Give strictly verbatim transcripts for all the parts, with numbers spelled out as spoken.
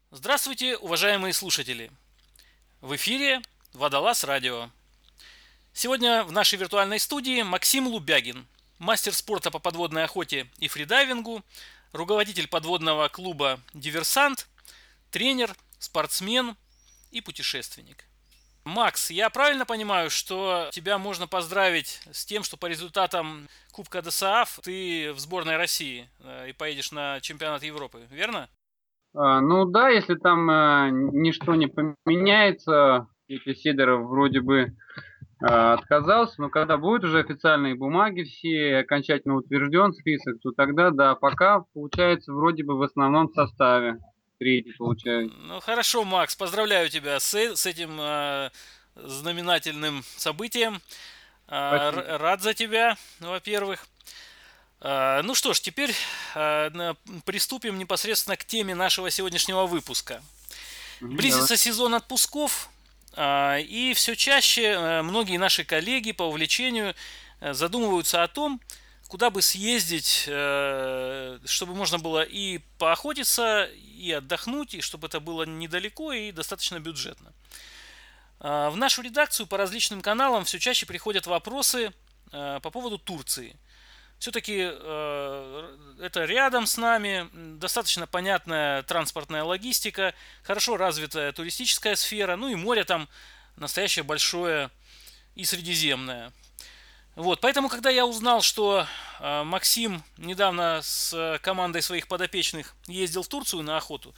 Здравствуйте, уважаемые слушатели! В эфире Водолаз Радио. Сегодня в нашей виртуальной студии Максим Лубягин, мастер спорта по подводной охоте и фридайвингу, руководитель подводного клуба «Диверсант», тренер, спортсмен и путешественник. Макс, я правильно понимаю, что тебя можно поздравить с тем, что по результатам Кубка ДОСААФ ты в сборной России э, и поедешь на чемпионат Европы, верно? А, ну да, если там а, ничто не поменяется, Петя Сидоров вроде бы а, отказался, но когда будут уже официальные бумаги все, окончательно утвержден список, то тогда да, пока получается вроде бы в основном составе. Третий получается. Ну хорошо, Макс, поздравляю тебя с, э- с этим э, знаменательным событием. Э, Спасибо. р- рад за тебя, во-первых. Э, ну что ж, теперь э, на- приступим непосредственно к теме нашего сегодняшнего выпуска. Мгм, давай. Близится сезон отпусков, э, и все чаще э, многие наши коллеги по увлечению э, задумываются о том, куда бы съездить, э, чтобы можно было и поохотиться, и отдохнуть, и чтобы это было недалеко и достаточно бюджетно. Э, В нашу редакцию по различным каналам все чаще приходят вопросы э, по поводу Турции. Все-таки э, это рядом с нами, достаточно понятная транспортная логистика, хорошо развитая туристическая сфера, ну и море там настоящее большое и средиземное. Вот, поэтому, когда я узнал, что э, Максим недавно с командой своих подопечных ездил в Турцию на охоту,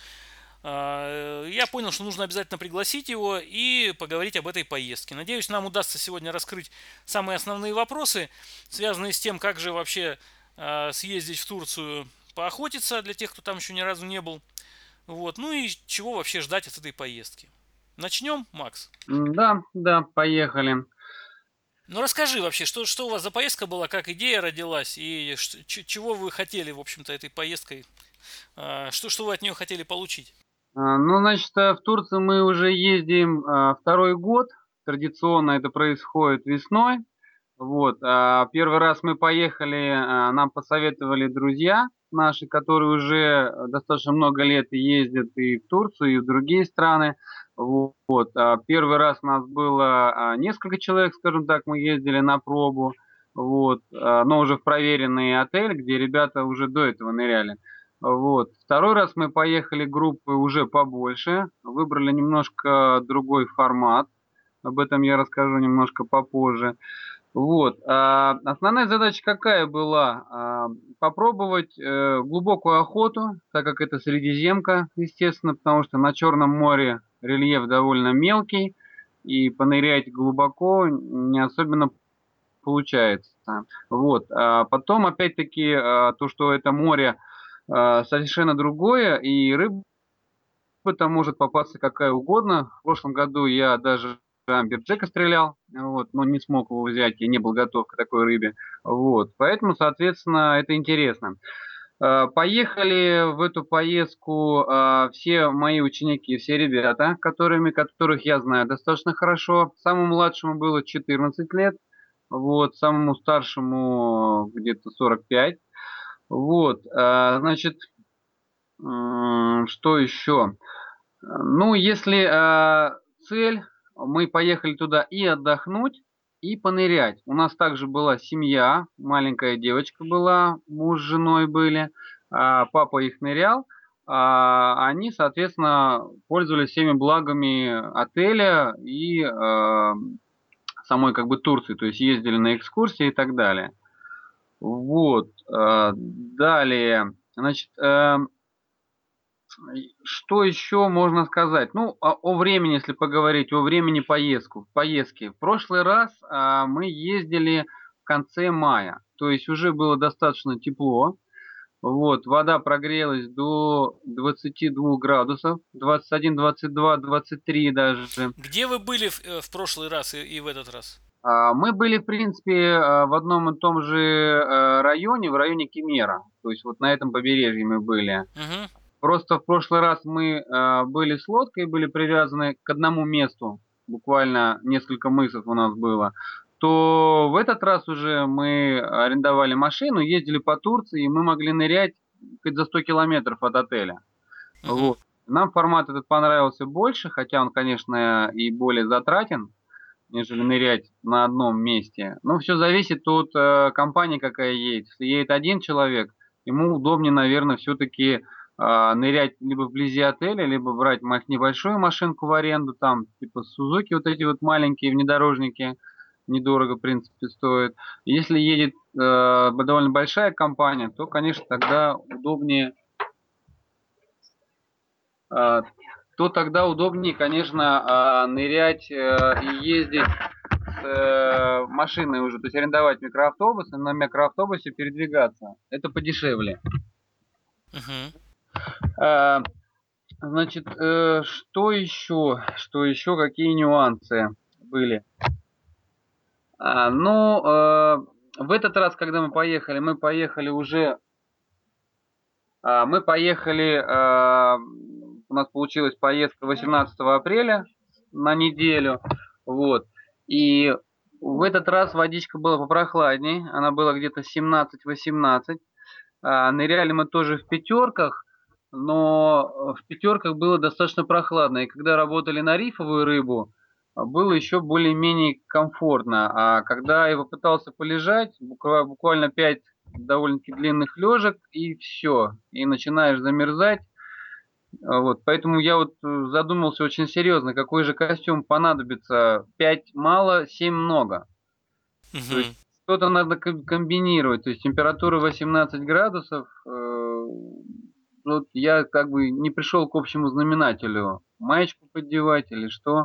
э, я понял, что нужно обязательно пригласить его и поговорить об этой поездке. Надеюсь, нам удастся сегодня раскрыть самые основные вопросы, связанные с тем, как же вообще э, съездить в Турцию поохотиться для тех, кто там еще ни разу не был. Вот, ну и чего вообще ждать от этой поездки. Начнем, Макс? М, Да, да, поехали. Ну расскажи вообще, что, что у вас за поездка была, как идея родилась и ш- ч- чего вы хотели, в общем-то, этой поездкой, а, что, что вы от нее хотели получить? А, Ну, значит, э, в Турцию мы уже ездим а, второй год. Традиционно это происходит весной. Вот, а, первый раз мы поехали, а, нам посоветовали друзья наши, которые уже э, достаточно много лет ездят и в Турцию, и в другие страны. Вот, а, первый раз у нас было а, несколько человек, скажем так, мы ездили на пробу, вот, а, но уже в проверенный отель, где ребята уже до этого ныряли. Вот. Второй раз мы поехали группой уже побольше, выбрали немножко другой формат, об этом я расскажу немножко попозже. Вот. А, основная задача какая была? А, попробовать э, глубокую охоту, так как это Средиземка, естественно, потому что на Черном море рельеф довольно мелкий, и понырять глубоко не особенно получается. Вот. А потом, опять-таки, а, то, что это море а, совершенно другое, и рыба там может попасться какая угодно. В прошлом году я даже амберджека стрелял, вот, но не смог его взять, я не был готов к такой рыбе. Вот, поэтому, соответственно, это интересно. Э, Поехали в эту поездку э, все мои ученики, все ребята, которыми, которых я знаю достаточно хорошо. Самому младшему было четырнадцать лет, вот, самому старшему где-то сорок пять. Вот, э, значит, м, что еще? Ну, если э, цель, мы поехали туда и отдохнуть, и понырять. У нас также была семья, маленькая девочка была, муж с женой были, а, папа их нырял, а они, соответственно, пользовались всеми благами отеля и э, самой как бы Турции, то есть ездили на экскурсии и так далее. Вот, э, далее, значит, э, что еще можно сказать? Ну, о, о времени, если поговорить, о времени поездку, поездки. В прошлый раз а, мы ездили в конце мая, то есть уже было достаточно тепло. Вот, вода прогрелась до двадцати двух градусов, двадцать один, двадцать два, двадцать три даже. Где вы были в, э, в прошлый раз и, и в этот раз? А, Мы были, в принципе, а, в одном и том же э, районе, в районе Кемера. То есть вот на этом побережье мы были. Угу. Просто в прошлый раз мы э, были с лодкой, были привязаны к одному месту, буквально несколько мысов у нас было, то в этот раз уже мы арендовали машину, ездили по Турции, и мы могли нырять хоть за сто километров от отеля. Угу. Вот. Нам формат этот понравился больше, хотя он, конечно, и более затратен, нежели нырять на одном месте. Но все зависит от э, компании, какая едет. Если едет один человек, ему удобнее, наверное, все-таки э, нырять либо вблизи отеля, либо брать ма- небольшую машинку в аренду, там, типа Сузуки, вот эти вот маленькие внедорожники, недорого, в принципе, стоят. Если едет э, довольно большая компания, то, конечно, тогда удобнее э, то тогда удобнее, конечно, а, нырять э, и ездить с э, машиной уже, то есть арендовать микроавтобус и на микроавтобусе передвигаться. Это подешевле. Мгм. А, Значит, э, что еще? Что еще? Какие нюансы были? А, ну, э, в этот раз, когда мы поехали, мы поехали уже, а, мы поехали, а, у нас получилась поездка восемнадцатого апреля на неделю, вот, и в этот раз водичка была попрохладней, она была где-то семнадцать-восемнадцать, а, ныряли мы тоже в пятерках, но в пятерках было достаточно прохладно, и когда работали на рифовую рыбу, а, было еще более-менее комфортно, а когда я попытался полежать, буква- буквально пять довольно-таки длинных лежек, и все, и начинаешь замерзать. А, Вот, поэтому я вот э, задумался очень серьезно, какой же костюм понадобится. Пять мало, семь много. То есть Мгм. что-то надо ком- комбинировать. То есть температура восемнадцать градусов. э, Вот я как бы не пришел к общему знаменателю. Маечку поддевать или что.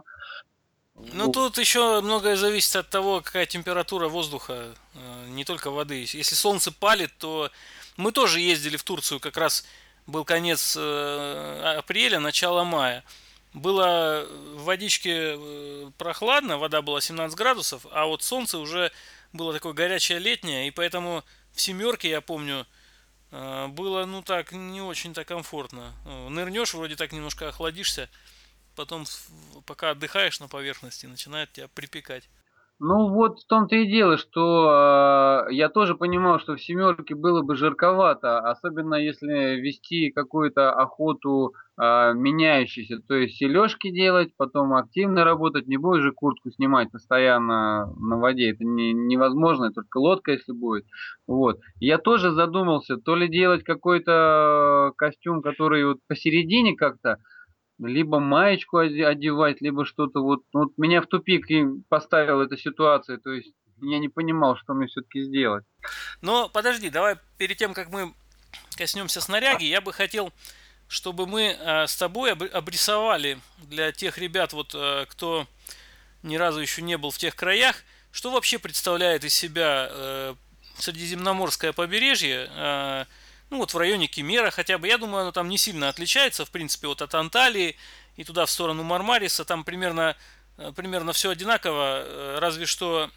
Ну, Вот. тут еще многое зависит от того, какая температура воздуха, э, не только воды. Если солнце палит, то мы тоже ездили в Турцию, как раз был конец э, апреля, начало мая. Было в водичке э, прохладно, вода была семнадцать градусов, а вот солнце уже было такое горячее летнее, и поэтому в семерке, я помню, э, было, ну так, не очень-то комфортно. Э, Нырнешь, вроде так немножко охладишься, потом, пока отдыхаешь на поверхности, начинает тебя припекать. Ну вот в том-то и дело, что э, я тоже понимал, что в семерке было бы жарковато, особенно если вести какую-то охоту э, меняющуюся, то есть сележки делать, потом активно работать, не будешь же куртку снимать постоянно на воде, это не, невозможно, только лодка если будет. Вот. Я тоже задумался, то ли делать какой-то костюм, который вот посередине как-то, либо маечку оде- одевать, либо что-то вот. Ну, вот меня в тупик и поставила эта ситуация. То есть я не понимал, что мне все-таки сделать. Но подожди, давай перед тем, как мы коснемся снаряги, я бы хотел, чтобы мы э, с тобой об- обрисовали для тех ребят, вот, э, кто ни разу еще не был в тех краях, что вообще представляет из себя э, Средиземноморское побережье, э, ну вот в районе Кемера хотя бы. Я думаю, оно там не сильно отличается, в принципе, вот от Анталии и туда в сторону Мармариса. Там примерно, э, примерно все одинаково, э, разве что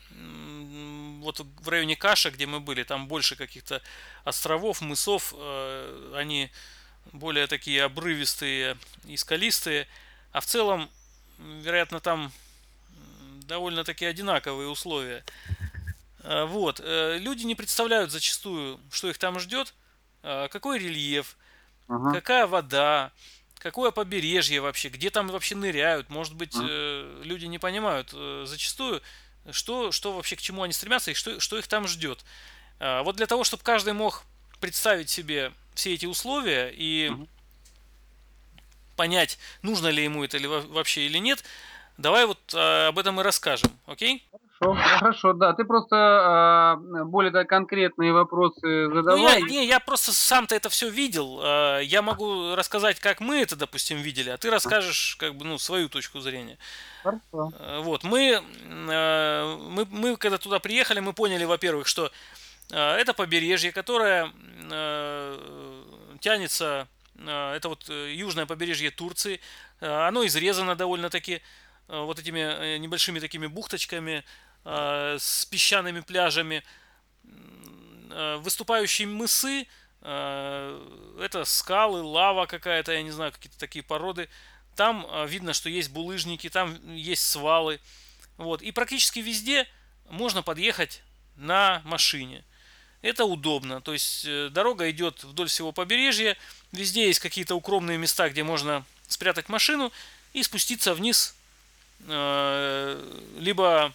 м, вот в районе Каша, где мы были, там больше каких-то островов, мысов, э, они более такие обрывистые и скалистые. А в целом, вероятно, там довольно-таки одинаковые условия. Э, Вот. э, Люди не представляют зачастую, что их там ждет, э, какой рельеф, Ага, какая вода, какое побережье вообще, где там вообще ныряют. Может быть, ага. э, люди не понимают э, зачастую, что, что вообще к чему они стремятся и что, что их там ждет. А, Вот для того, чтобы каждый мог представить себе все эти условия и Мгм. понять, нужно ли ему это или во- вообще или нет, давай вот э, об этом и расскажем, окей? Хорошо, хорошо, да. Ты просто а, более так конкретные вопросы Ну я, задавай. не, я просто сам-то это все видел. э, Я могу рассказать, как мы это, допустим, видели, а ты А, расскажешь, как бы, ну, свою точку зрения. Хорошо. Э, Вот, мы, э, мы, мы когда туда приехали, мы поняли, во-первых, что э, это побережье, которое э, тянется, э, это вот э, южное побережье Турции, э, оно изрезано довольно-таки э, вот этими э, небольшими такими бухточками э, с песчаными пляжами, э, выступающие мысы, э, это скалы, лава какая-то, я не знаю, какие-то такие породы. Там э, видно, что есть булыжники, там есть свалы. Вот. И практически везде можно подъехать на машине. Это удобно. То есть э, дорога идет вдоль всего побережья. Везде есть какие-то укромные места, где можно спрятать машину и спуститься вниз э, либо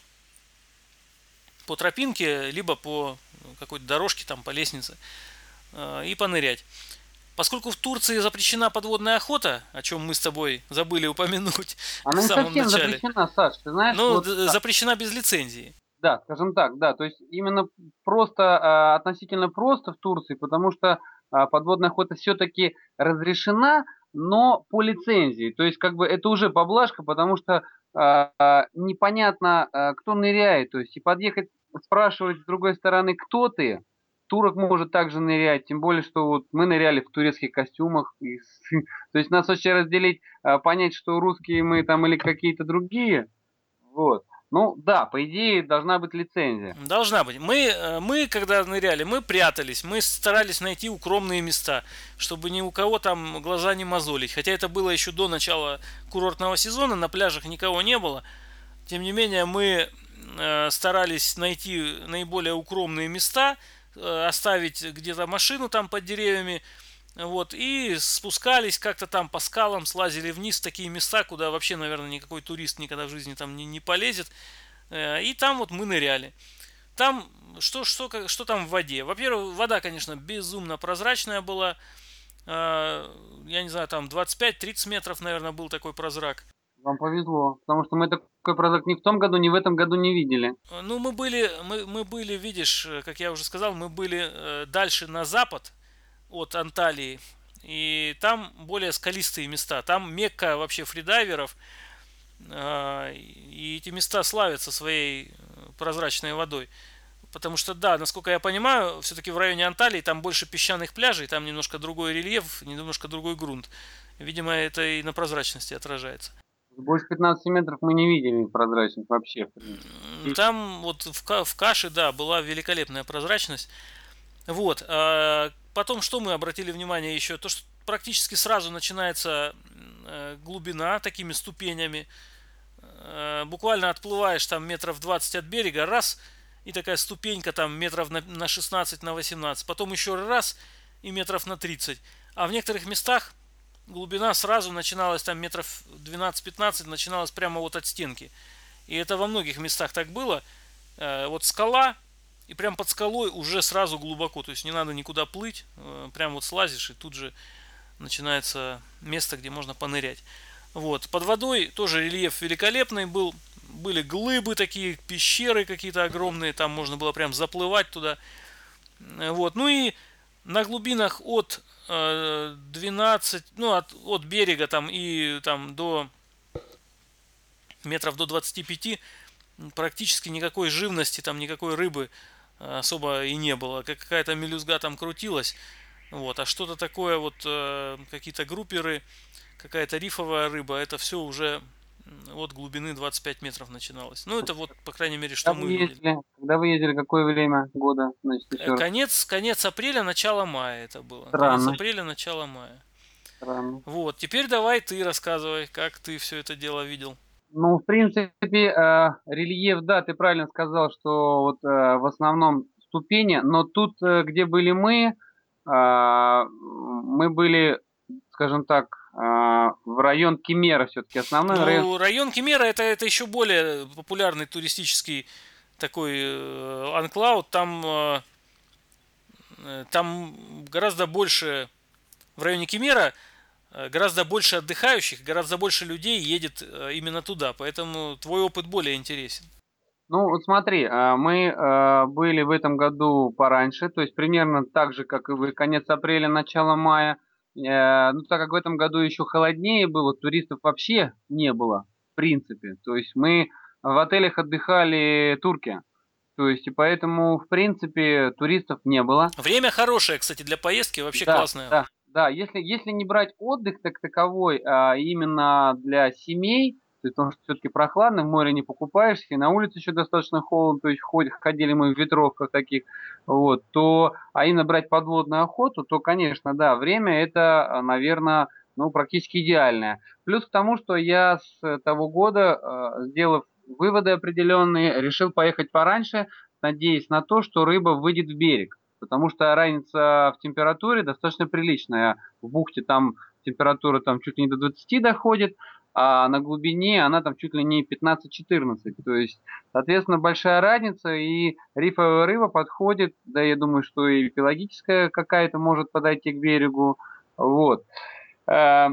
по тропинке, либо по какой-то дорожке, там, по лестнице, э, и понырять. Поскольку в Турции запрещена подводная охота, о чем мы с тобой забыли упомянуть в Она не самом совсем начале, запрещена, Саш, ты знаешь, ну, вот, д- запрещена без лицензии. да, скажем так, да, то есть именно просто, а, относительно просто в Турции, потому что а, подводная охота все-таки разрешена, но по лицензии. То есть как бы это уже поблажка, потому что а, а, непонятно, а, кто ныряет. То есть и подъехать, спрашивать с другой стороны, кто ты, турок может также нырять, тем более, что вот мы ныряли в турецких костюмах. И с- то есть нас вообще разделить, а, понять, что русские мы там или какие-то другие, вот. Ну да, по идее должна быть лицензия. Должна быть. Мы, э, мы, когда ныряли, мы прятались, мы старались найти укромные места, чтобы ни у кого там глаза не мозолить. Хотя это было еще до начала курортного сезона, на пляжах никого не было. Тем не менее, мы э, старались найти наиболее укромные места, э, оставить где-то машину там под деревьями, вот, и спускались как-то там по скалам, слазили вниз в такие места, куда вообще, наверное, никакой турист никогда в жизни там не, не полезет. Э, И там вот мы ныряли. Там что, что, как- что там в воде? Во-первых, вода, конечно, безумно прозрачная была. Э, Я не знаю, там двадцать пять тридцать метров, наверное, был такой прозрак. Вам повезло, потому что мы такой продукт ни в том году, ни в этом году не видели. Э, Ну, мы были, мы, мы были, видишь, э, как я уже сказал, мы были э, дальше на запад от Анталии. И там более скалистые места. Там Мекка вообще фридайверов. э, И эти места славятся своей э, прозрачной водой. Потому что, да, насколько я понимаю, все-таки в районе Анталии там больше песчаных пляжей, там немножко другой рельеф, немножко другой грунт. Видимо, это и на прозрачности отражается. Больше пятнадцати метров мы не видели прозрачных вообще, в принципе. М, И Там вот в, ка- в каше, да, была великолепная прозрачность. Вот. а Потом, что мы обратили внимание еще? То, что практически сразу начинается э, глубина такими ступенями. Э, Буквально отплываешь там метров двадцать от берега, раз, и такая ступенька там метров на, на шестнадцать, на восемнадцать. Потом еще раз, и метров на тридцать. А в некоторых местах глубина сразу начиналась там метров двенадцать-пятнадцать, начиналась прямо вот от стенки. И это во многих местах так было. Э, Вот скала, и прям под скалой уже сразу глубоко. То есть не надо никуда плыть. э, Прям вот слазишь, и тут же начинается место, где можно понырять. Вот. Под водой тоже рельеф великолепный был. Были глыбы такие, пещеры какие-то огромные. Там можно было прям заплывать туда. Э, Вот. Ну и на глубинах от э, двенадцати, ну, от, от берега там и там до метров до двадцати пяти практически никакой живности, там никакой рыбы э, особо и не было. Как какая-то мелюзга там крутилась. Вот, а что-то такое, вот э, какие-то групперы, какая-то рифовая рыба, это все уже м, от глубины двадцать пять метров начиналось. Ну, это вот, по крайней мере, что когда мы вы видели. ездили, когда вы ездили, какое время года, значит, Э, еще раз? Конец, конец апреля, начало мая это было. Конец Странно, апреля, начало мая. странно. Вот, теперь давай ты рассказывай, как ты все это дело видел. Ну, в принципе, э, рельеф, да, ты правильно сказал, что вот э, в основном ступени, но тут, э, где были мы, а, мы были, скажем так, а, в район Кемера все-таки, основной район. Ну, район Кемера это, это еще более популярный туристический такой э, анклав. Там, э, э, там гораздо больше, в районе Кемера э, гораздо больше отдыхающих, гораздо больше людей едет э, именно туда. Поэтому твой опыт более интересен. Ну, вот смотри, а, мы а, были в этом году пораньше, то есть примерно так же, как и вы, конец апреля, начало мая. Э, Ну, так как в этом году еще холоднее было, туристов вообще не было, в принципе. То есть мы в отелях отдыхали турки. То есть и поэтому, в принципе, туристов не было. Время хорошее, кстати, для поездки, вообще Да, классное. да, да. Если, если не брать отдых так таковой, а именно для семей, то есть, потому что все-таки прохладно, в море не покупаешься, и на улице еще достаточно холодно, то есть ходь- ходили мы в ветровках таких, вот, то, а именно брать подводную охоту, то, конечно, да, время это, наверное, ну, практически идеальное. Плюс к тому, что я с того года, э, сделав выводы определенные, решил поехать пораньше, надеясь на то, что рыба выйдет в берег. Потому что разница в температуре достаточно приличная. В бухте там температура там чуть ли не до двадцати доходит, а на глубине она там чуть ли не пятнадцать-четырнадцать. То есть, соответственно, большая разница, и рифовая рыба подходит, да, я думаю, что и пелагическая какая-то может подойти к берегу. Вот. Э,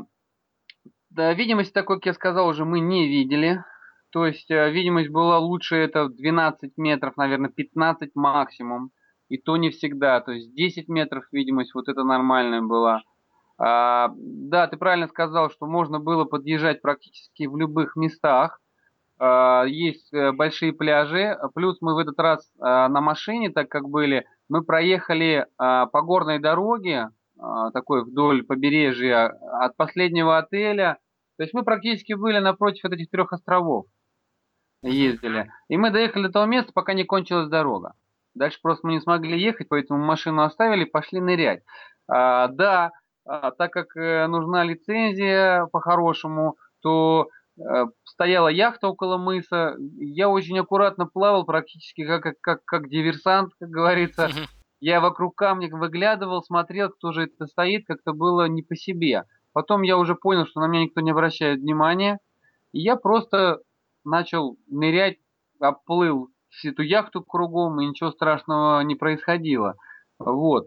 Да, видимость такой, как я сказал уже, мы не видели. То есть э, видимость была лучше, это двенадцать метров, наверное, пятнадцать максимум. И то не всегда. То есть десять метров видимость, вот это нормальная была. А, да, ты правильно сказал, что можно было подъезжать практически в любых местах. А, есть э, большие пляжи. Плюс мы в этот раз а, на машине, так как были, мы проехали а, по горной дороге, а, такой вдоль побережья, от последнего отеля. То есть мы практически были напротив вот этих трех островов, Мгм. ездили. И мы доехали до того места, пока не кончилась дорога. Дальше просто мы не смогли ехать, поэтому машину оставили и пошли нырять. А, да, а, так как э, нужна лицензия по-хорошему, то э, стояла яхта около мыса. Я очень аккуратно плавал, практически как, как, как, как диверсант, как говорится. Мгм. Я вокруг камня выглядывал, смотрел, кто же это стоит, как-то было не по себе. Потом я уже понял, что на меня никто не обращает внимания. И я просто начал нырять, оплыл всю эту яхту кругом, и ничего страшного не происходило. Вот.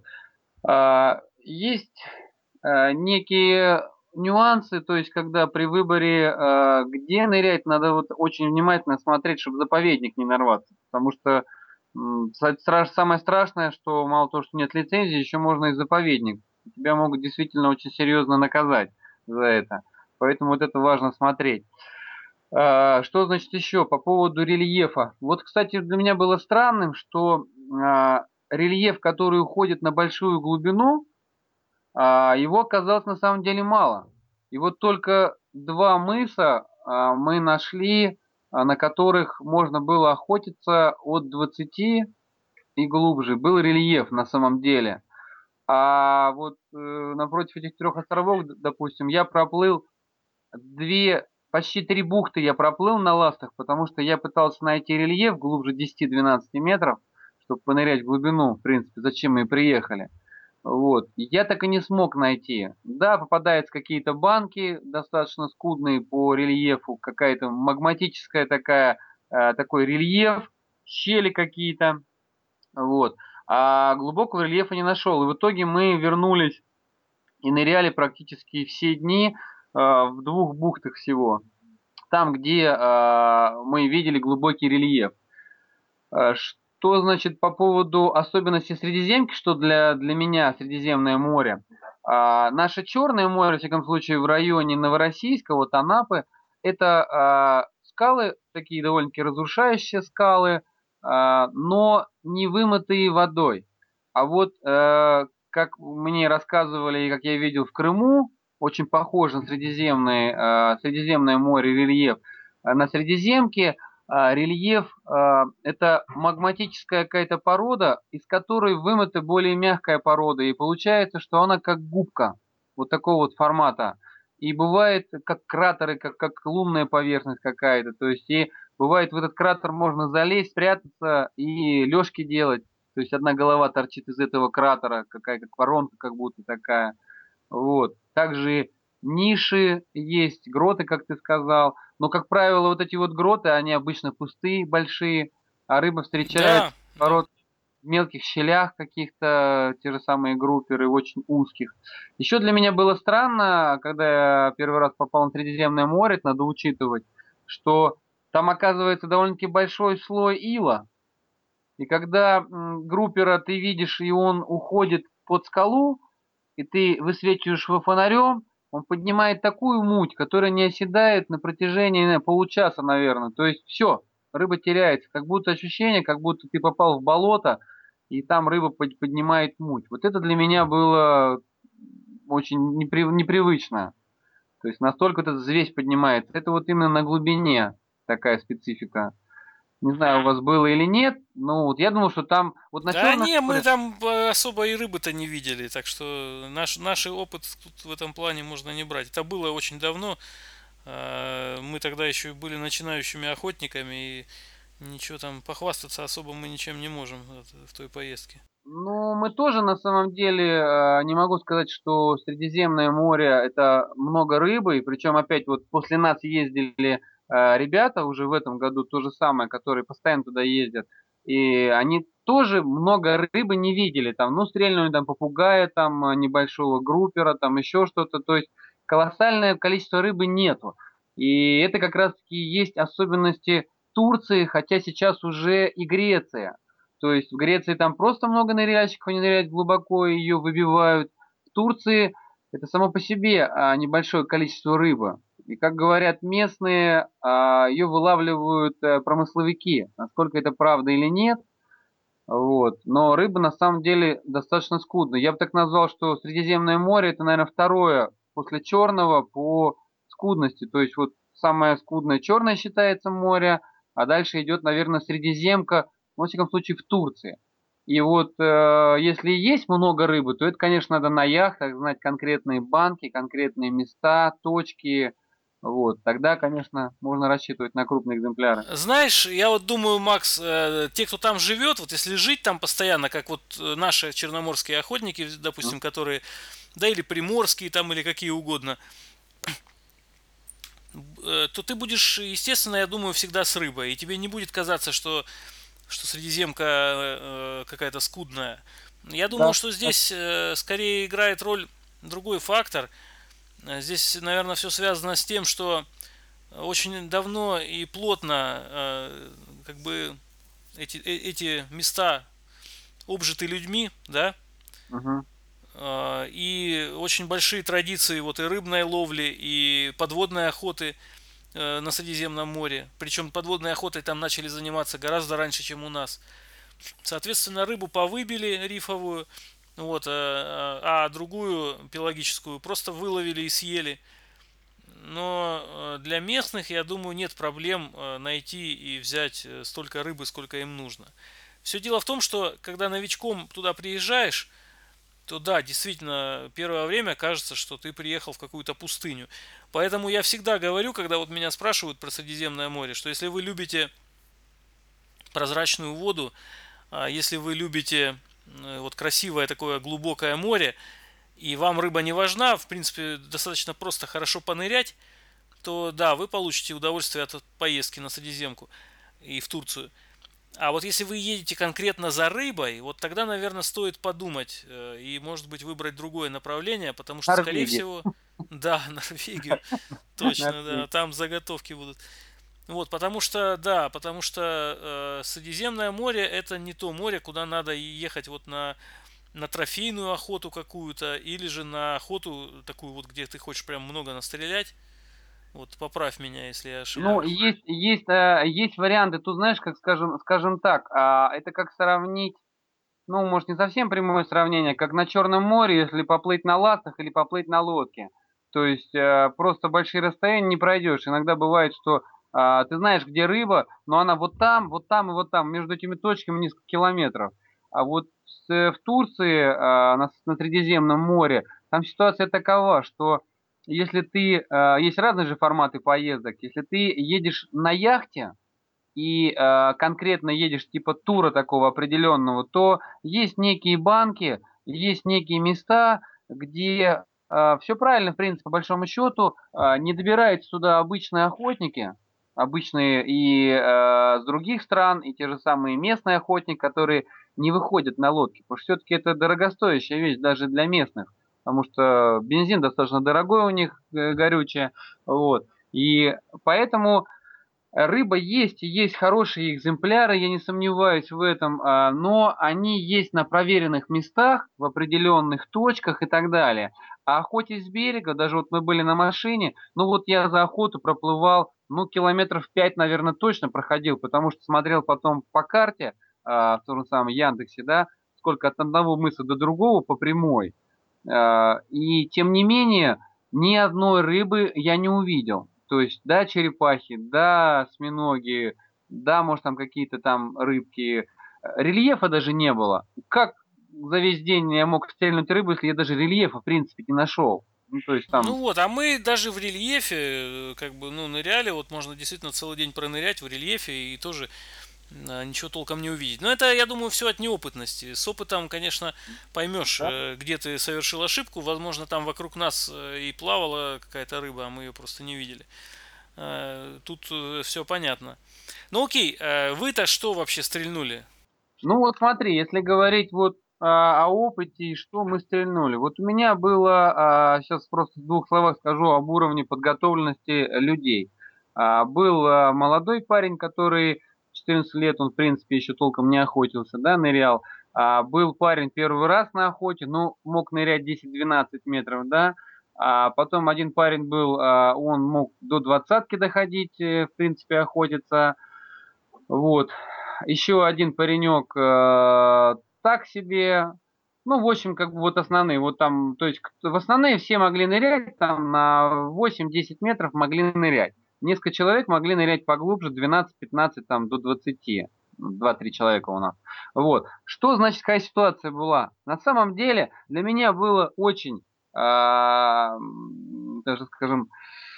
А, есть а, некие нюансы, то есть когда при выборе, а, где нырять, надо вот очень внимательно смотреть, чтобы в заповедник не нарваться. Потому что м, са- страш- самое страшное, что мало того, что нет лицензии, еще можно и заповедник. Тебя могут действительно очень серьезно наказать за это. Поэтому вот это важно смотреть. А, что значит еще по поводу рельефа? Вот, кстати, для меня было странным, что а, рельеф, который уходит на большую глубину, а, его оказалось на самом деле мало. И вот только два мыса а, мы нашли, а, на которых можно было охотиться от двадцати и глубже. Был рельеф на самом деле. А вот э, напротив этих трех островов, д- допустим, я проплыл две, почти три бухты я проплыл на ластах, потому что я пытался найти рельеф глубже десяти-двенадцати метров, чтобы понырять в глубину, в принципе, зачем мы и приехали. Вот. Я так и не смог найти. Да, попадаются какие-то банки, достаточно скудные по рельефу, какая-то магматическая такая, э, такой рельеф, щели какие-то, вот. А глубокого рельефа не нашел. И в итоге мы вернулись и ныряли практически все дни э, в двух бухтах всего. Там, где э, мы видели глубокий рельеф. Э, Что значит по поводу особенностей Средиземки, что для, для меня Средиземное море? А, наше Черное море, во всяком случае, в районе Новороссийска, вот Анапы, это а, скалы, такие довольно-таки разрушающие скалы, а, но не вымытые водой. А вот, э, как мне рассказывали и как я видел в Крыму, очень похоже на Средиземное, э, Средиземное море рельеф, э, на Средиземке а, рельеф а, это магматическая какая-то порода, из которой вымыта более мягкая порода, и получается, что она как губка, вот такого вот формата. И бывает как кратеры, как, как лунная поверхность какая-то, то есть и бывает в этот кратер можно залезть, спрятаться и лёжки делать, то есть одна голова торчит из этого кратера, какая-то воронка как будто такая. Вот. Также ниши есть, гроты, как ты сказал. Но, как правило, вот эти вот гроты, они обычно пустые, большие, а рыба встречается, Да, да. наоборот, в мелких щелях каких-то, те же самые групперы, очень узких. Еще для меня было странно, когда я первый раз попал на Средиземное море, это надо учитывать, что там оказывается довольно-таки большой слой ила. И когда м, группера ты видишь, и он уходит под скалу, и ты высвечиваешь его фонарем, он поднимает такую муть, которая не оседает на протяжении, не знаю, получаса, наверное. То есть все, рыба теряется. Как будто ощущение, как будто ты попал в болото, и там рыба под- поднимает муть. Вот это для меня было очень непри- непривычно. То есть настолько эта взвесь поднимается. Это вот именно на глубине такая специфика. Не знаю, у вас было или нет, но вот я думал, что там вот на Да Черном не, мы море. там э, особо и рыбы-то не видели, так что наш, наш опыт тут в этом плане можно не брать. Это было очень давно, э, мы тогда еще были начинающими охотниками, и ничего там похвастаться особо мы ничем не можем в в той поездке. Ну, мы тоже на самом деле, э, не могу сказать, что Средиземное море это много рыбы, и причем опять вот после нас ездили э, ребята уже в этом году то же самое, которые постоянно туда ездят, и они тоже много рыбы не видели, там, ну, стрельнули там попугая, там, э, небольшого группера, там, еще что-то, то есть колоссальное количество рыбы нету. И это как раз-таки есть особенности Турции, хотя сейчас уже и Греция. То есть в Греции там просто много ныряльщиков, они ныряют глубоко и ее выбивают. В Турции это само по себе а, небольшое количество рыбы. И как говорят местные, а, ее вылавливают а, промысловики. Насколько это правда или нет, вот. Но рыба на самом деле достаточно скудная. Я бы так назвал, что Средиземное море это, наверное, второе после Черного по скудности. То есть вот самое скудное Черное считается море, а дальше идет, наверное, Средиземка, во всяком случае, в Турции. И вот э, если есть много рыбы, то это, конечно, надо на яхтах знать конкретные банки, конкретные места, точки. Вот. Тогда, конечно, можно рассчитывать на крупные экземпляры. Знаешь, я вот думаю, Макс, э, те, кто там живет, вот если жить там постоянно, как вот э, наши черноморские охотники, допустим, которые, да или приморские там, или какие угодно, э, то ты будешь, естественно, я думаю, всегда с рыбой. И тебе не будет казаться, что, что Средиземка э, какая-то скудная. Я думаю, Да. что здесь э, скорее играет роль другой фактор. Э, Здесь, наверное, все связано с тем, что очень давно и плотно э, как бы эти, э- эти места обжиты людьми, да, Мгм. э, и очень большие традиции вот и рыбной ловли, и подводной охоты э, на Средиземном море. Причем подводной охотой там начали заниматься гораздо раньше, чем у нас. Соответственно, рыбу повыбили рифовую, вот, а, а другую пелагическую просто выловили и съели. Но э, для местных, я думаю, нет проблем э, найти и взять э, столько рыбы, сколько им нужно. Все дело в том, что когда новичком туда приезжаешь, то да, действительно, первое время кажется, что ты приехал в какую-то пустыню. Поэтому я всегда говорю, когда вот меня спрашивают про Средиземное море, что если вы любите прозрачную воду, а если вы любите э, вот красивое такое глубокое море, и вам рыба не важна, в принципе, достаточно просто хорошо понырять, то да, вы получите удовольствие от поездки на Средиземку и в Турцию. А вот если вы едете конкретно за рыбой, вот тогда, наверное, стоит подумать э, и, может быть, выбрать другое направление, потому что, скорее Норвегия. всего, да, Норвегию, точно, да, Норвегия. там заготовки будут. Вот, потому что, да, потому что э, Средиземное море это не то море, куда надо ехать вот на, на трофейную охоту какую-то, или же на охоту такую вот, где ты хочешь прям много настрелять. Вот поправь меня, если я Ну, ошибаюсь. есть есть, э, есть варианты. Тут знаешь, как скажем скажем так, а, это как сравнить, ну, может, не совсем прямое сравнение, как на Черном море, если поплыть на ластах или поплыть на лодке. То есть, э, просто большие расстояния не пройдешь. Иногда бывает, что, а, ты знаешь, где рыба, но она вот там, вот там и вот там, между этими точками несколько километров. А вот с э, в Турции, а, на с на Средиземном море, там ситуация такова, что если ты, а, есть разные же форматы поездок. Если ты едешь на яхте и, а, конкретно едешь типа тура такого определенного, то есть некие банки, есть некие места, где, все правильно, в принципе, по большому счету, а, не добираются туда обычные охотники, обычные и, а, с других стран, и те же самые местные охотники, которые не выходят на лодки. Потому что все-таки это дорогостоящая вещь даже для местных, потому что бензин достаточно дорогой у них, э, горючее, вот. И поэтому рыба есть, и есть хорошие экземпляры, я не сомневаюсь в этом, а, но они есть на проверенных местах, в определенных точках и так далее. А охотясь с берега, даже вот мы были на машине, ну вот я за охоту проплывал, ну километров пять, наверное, точно проходил, потому что смотрел потом по карте, а, в том же самом Яндексе, да, сколько от одного мыса до другого по прямой. А, и тем не менее, ни одной рыбы я не увидел. То есть, да, черепахи, да, осьминоги, да, может, там какие-то там рыбки. Э, Рельефа даже не было. Как за весь день я мог стрельнуть рыбу, если я даже рельефа, в принципе, не нашел? Ну, то есть там, Ну вот, а мы даже в рельефе, э, как бы, ну, ныряли, вот можно действительно целый день пронырять в рельефе и тоже а, ничего толком не увидеть. Но это, я думаю, все от неопытности. С опытом, конечно, поймешь, Да. э, где ты совершил ошибку. Возможно, там вокруг нас э, и плавала какая-то рыба, а мы ее просто не видели. Э, Тут все понятно. Ну окей, э, вы-то что вообще стрельнули? Ну вот смотри, если говорить вот а, о опыте и что мы стрельнули. Вот у меня было, сейчас просто в двух словах скажу об уровне подготовленности людей. А, был а, молодой парень, который четырнадцать лет, он в принципе еще толком не охотился, да, нырял. А, был парень первый раз на охоте, ну, мог нырять десять-двенадцать метров, да. А потом один парень был, а, он мог до двадцатки доходить, э, в принципе, охотиться. Вот. Еще один паренек э, так себе. Ну, в общем, как бы вот основные. Вот там, то есть кто- в основные все могли нырять, там на восемь-десять метров могли нырять. Несколько человек могли нырять поглубже, двенадцать-пятнадцать, там, до двадцати. Два-три человека у нас. Вот. Что значит, какая ситуация была? На самом деле, для меня было очень, а, м, даже скажем,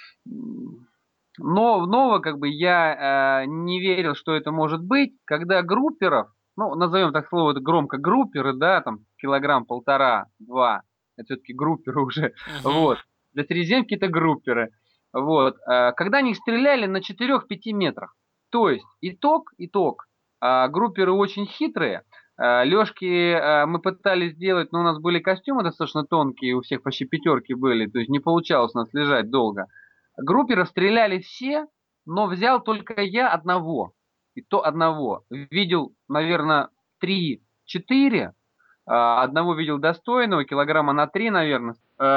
но ново как бы я э, не верил, что это может быть, когда групперов, ну, назовем так слово это громко, групперы, да, там, килограмм, полтора, два, это все-таки групперы уже, Угу, вот, для Терезенки это групперы, вот, э, когда они стреляли на четырёх-пяти метрах, то есть итог, итог, э, групперы очень хитрые, э, лёжки э, мы пытались сделать, но у нас были костюмы достаточно тонкие, у всех почти пятерки были, то есть не получалось у нас лежать долго. Групперов стреляли все, но взял только я одного. И то одного. Видел, наверное, три-четыре. Одного видел достойного, килограмма на три, наверное.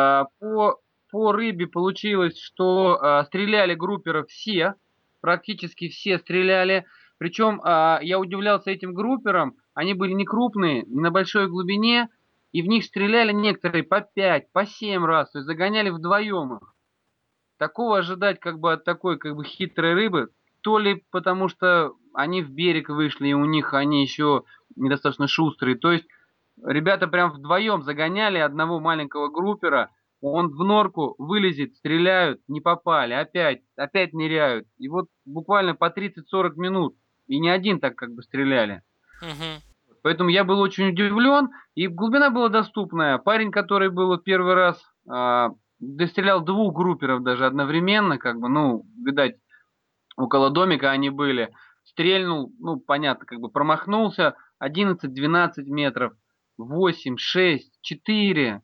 По, по рыбе получилось, что а, стреляли групперов все, практически все стреляли. Причем а, я удивлялся этим групперам, они были не крупные, не на большой глубине, и в них стреляли некоторые по пять, по семь раз, то есть загоняли вдвоем их. Такого ожидать как бы от такой как бы хитрой рыбы, то ли потому что они в берег вышли, и у них они еще недостаточно шустрые. То есть ребята прям вдвоем загоняли одного маленького группера, он в норку вылезет, стреляют, не попали, опять, опять ныряют. И вот буквально по тридцать-сорок минут, и не один так как бы стреляли. угу, Поэтому я был очень удивлен, и глубина была доступная. Парень, который был вот первый раз, а, дострелял двух групперов даже одновременно, как бы, ну, видать, около домика они были, стрельнул, ну, понятно, как бы промахнулся, одиннадцать-двенадцать метров, восемь, шесть, четыре,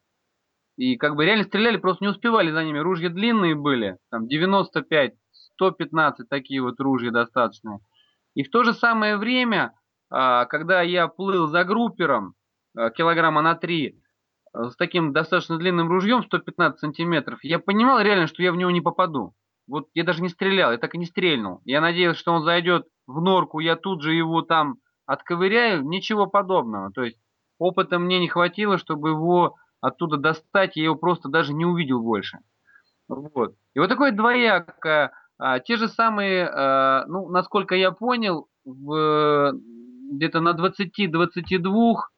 и как бы реально стреляли, просто не успевали за ними, ружья длинные были, там девяносто пять, сто пятнадцать, такие вот ружья достаточные. И в то же самое время, а, когда я плыл за группером а, килограмма на три а, с таким достаточно длинным ружьем, сто пятнадцать сантиметров, я понимал реально, что я в него не попаду. Вот я даже не стрелял, я так и не стрельнул. Я надеялся, что он зайдет в норку, я тут же его там отковыряю. Ничего подобного. То есть опыта мне не хватило, чтобы его оттуда достать, я его просто даже не увидел больше. Вот. И вот такое двоякое. А, те же самые, а, ну, насколько я понял, в, где-то на двадцати-двадцати двух,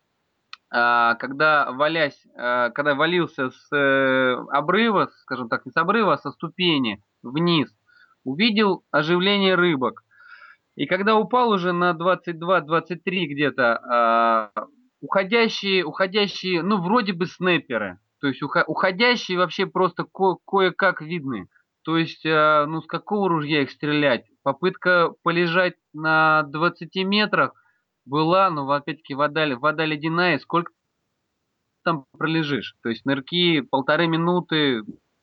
а, когда валясь, а, когда валился с э, обрыва, скажем так, не с обрыва, а со ступени вниз, увидел оживление рыбок. И когда упал уже на двадцать два двадцать три где-то, а, уходящие, уходящие, ну, вроде бы снайперы. То есть ухо- уходящие вообще просто ко- кое-как видны. То есть, а, ну, с какого ружья их стрелять? Попытка полежать на двадцати метрах была, но опять-таки вода, л- вода ледяная, сколько там пролежишь? То есть нырки полторы минуты,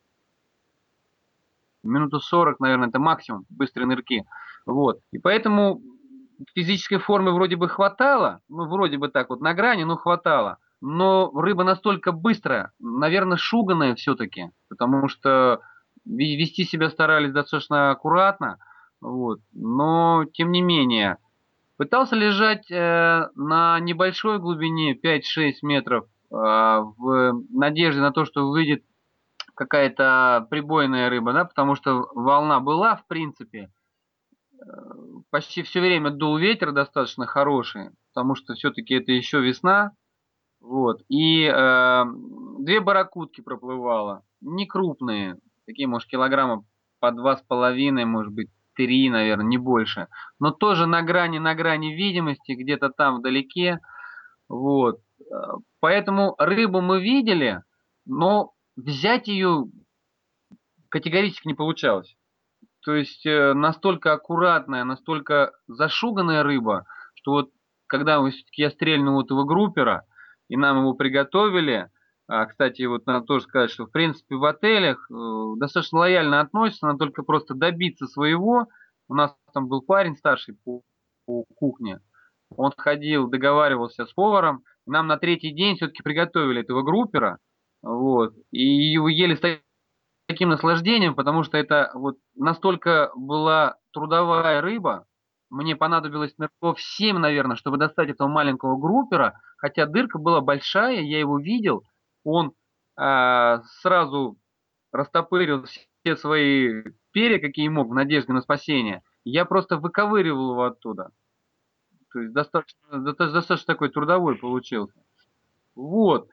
минуту сорок, наверное, это максимум, быстрые нырки. Вот. И поэтому физической формы вроде бы хватало, ну, вроде бы так вот на грани, но хватало. Но рыба настолько быстрая, наверное, шуганая все-таки, потому что вести себя старались достаточно аккуратно, вот. Но, тем не менее, пытался лежать э, на небольшой глубине пять-шесть метров э, в надежде на то, что выйдет какая-то прибойная рыба, да, потому что волна была, в принципе, почти все время дул ветер достаточно хороший, потому что все-таки это еще весна, вот, и э, две барракудки проплывало, не крупные, такие, может, килограмма по два с половиной, может быть, три, наверное, не больше. Но тоже на грани, на грани видимости, где-то там вдалеке. Вот. Поэтому рыбу мы видели, но взять ее категорически не получалось. То есть э, настолько аккуратная, настолько зашуганная рыба, что вот когда мы, все-таки я стрельнул этого группера, и нам его приготовили, а, кстати, вот надо тоже сказать, что в принципе в отелях э, достаточно лояльно относятся, надо только просто добиться своего. У нас там был парень старший по, по кухне, он ходил, договаривался с поваром, и нам на третий день все-таки приготовили этого группера, вот, и его ели с таким наслаждением, потому что это вот настолько была трудовая рыба, мне понадобилось нырков семь, наверное, чтобы достать этого маленького группера, хотя дырка была большая, я его видел, он э, сразу растопырил все свои перья, какие мог, в надежде на спасение, я просто выковыривал его оттуда. То есть достаточно, достаточно такой трудовой получился. Вот.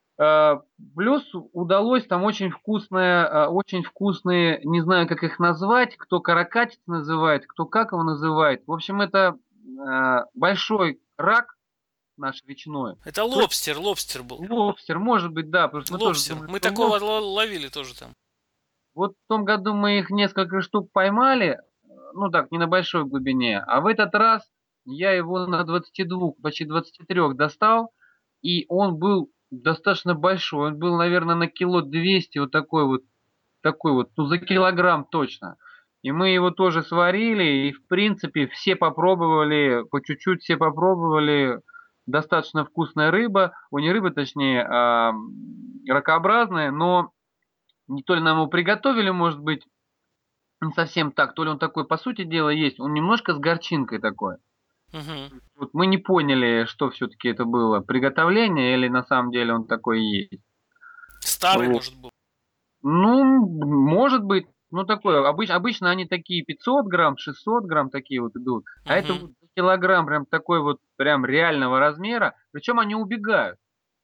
Плюс удалось там очень вкусные, очень вкусные, не знаю, как их назвать, кто каракатиц называет, кто как его называет. В общем, это большой рак наш речной. Это лобстер, лобстер был. Лобстер, может быть, да. Потому что мы лобстер. Тоже, мы такого лобстер. ловили тоже там. Вот в том году мы их несколько штук поймали, ну так, не на большой глубине, а в этот раз я его на двадцати двух, почти двадцати трёх достал, и он был достаточно большой, он был, наверное, на кило двести, вот такой вот, такой вот, ну за килограмм точно. И мы его тоже сварили, и в принципе все попробовали, по чуть-чуть все попробовали, достаточно вкусная рыба, о не рыба, точнее, а ракообразная, но не то ли нам его приготовили, может быть, не совсем так, то ли он такой, по сути дела, есть, он немножко с горчинкой такой. Угу. Вот мы не поняли, что все-таки это было, приготовление или на самом деле он такой есть. Старый, вот. Может быть. Ну, может быть, ну такой, обычно, обычно они такие пятьсот грамм, шестьсот грамм такие вот идут, угу. А это вот килограмм прям такой вот, прям реального размера, причем они убегают.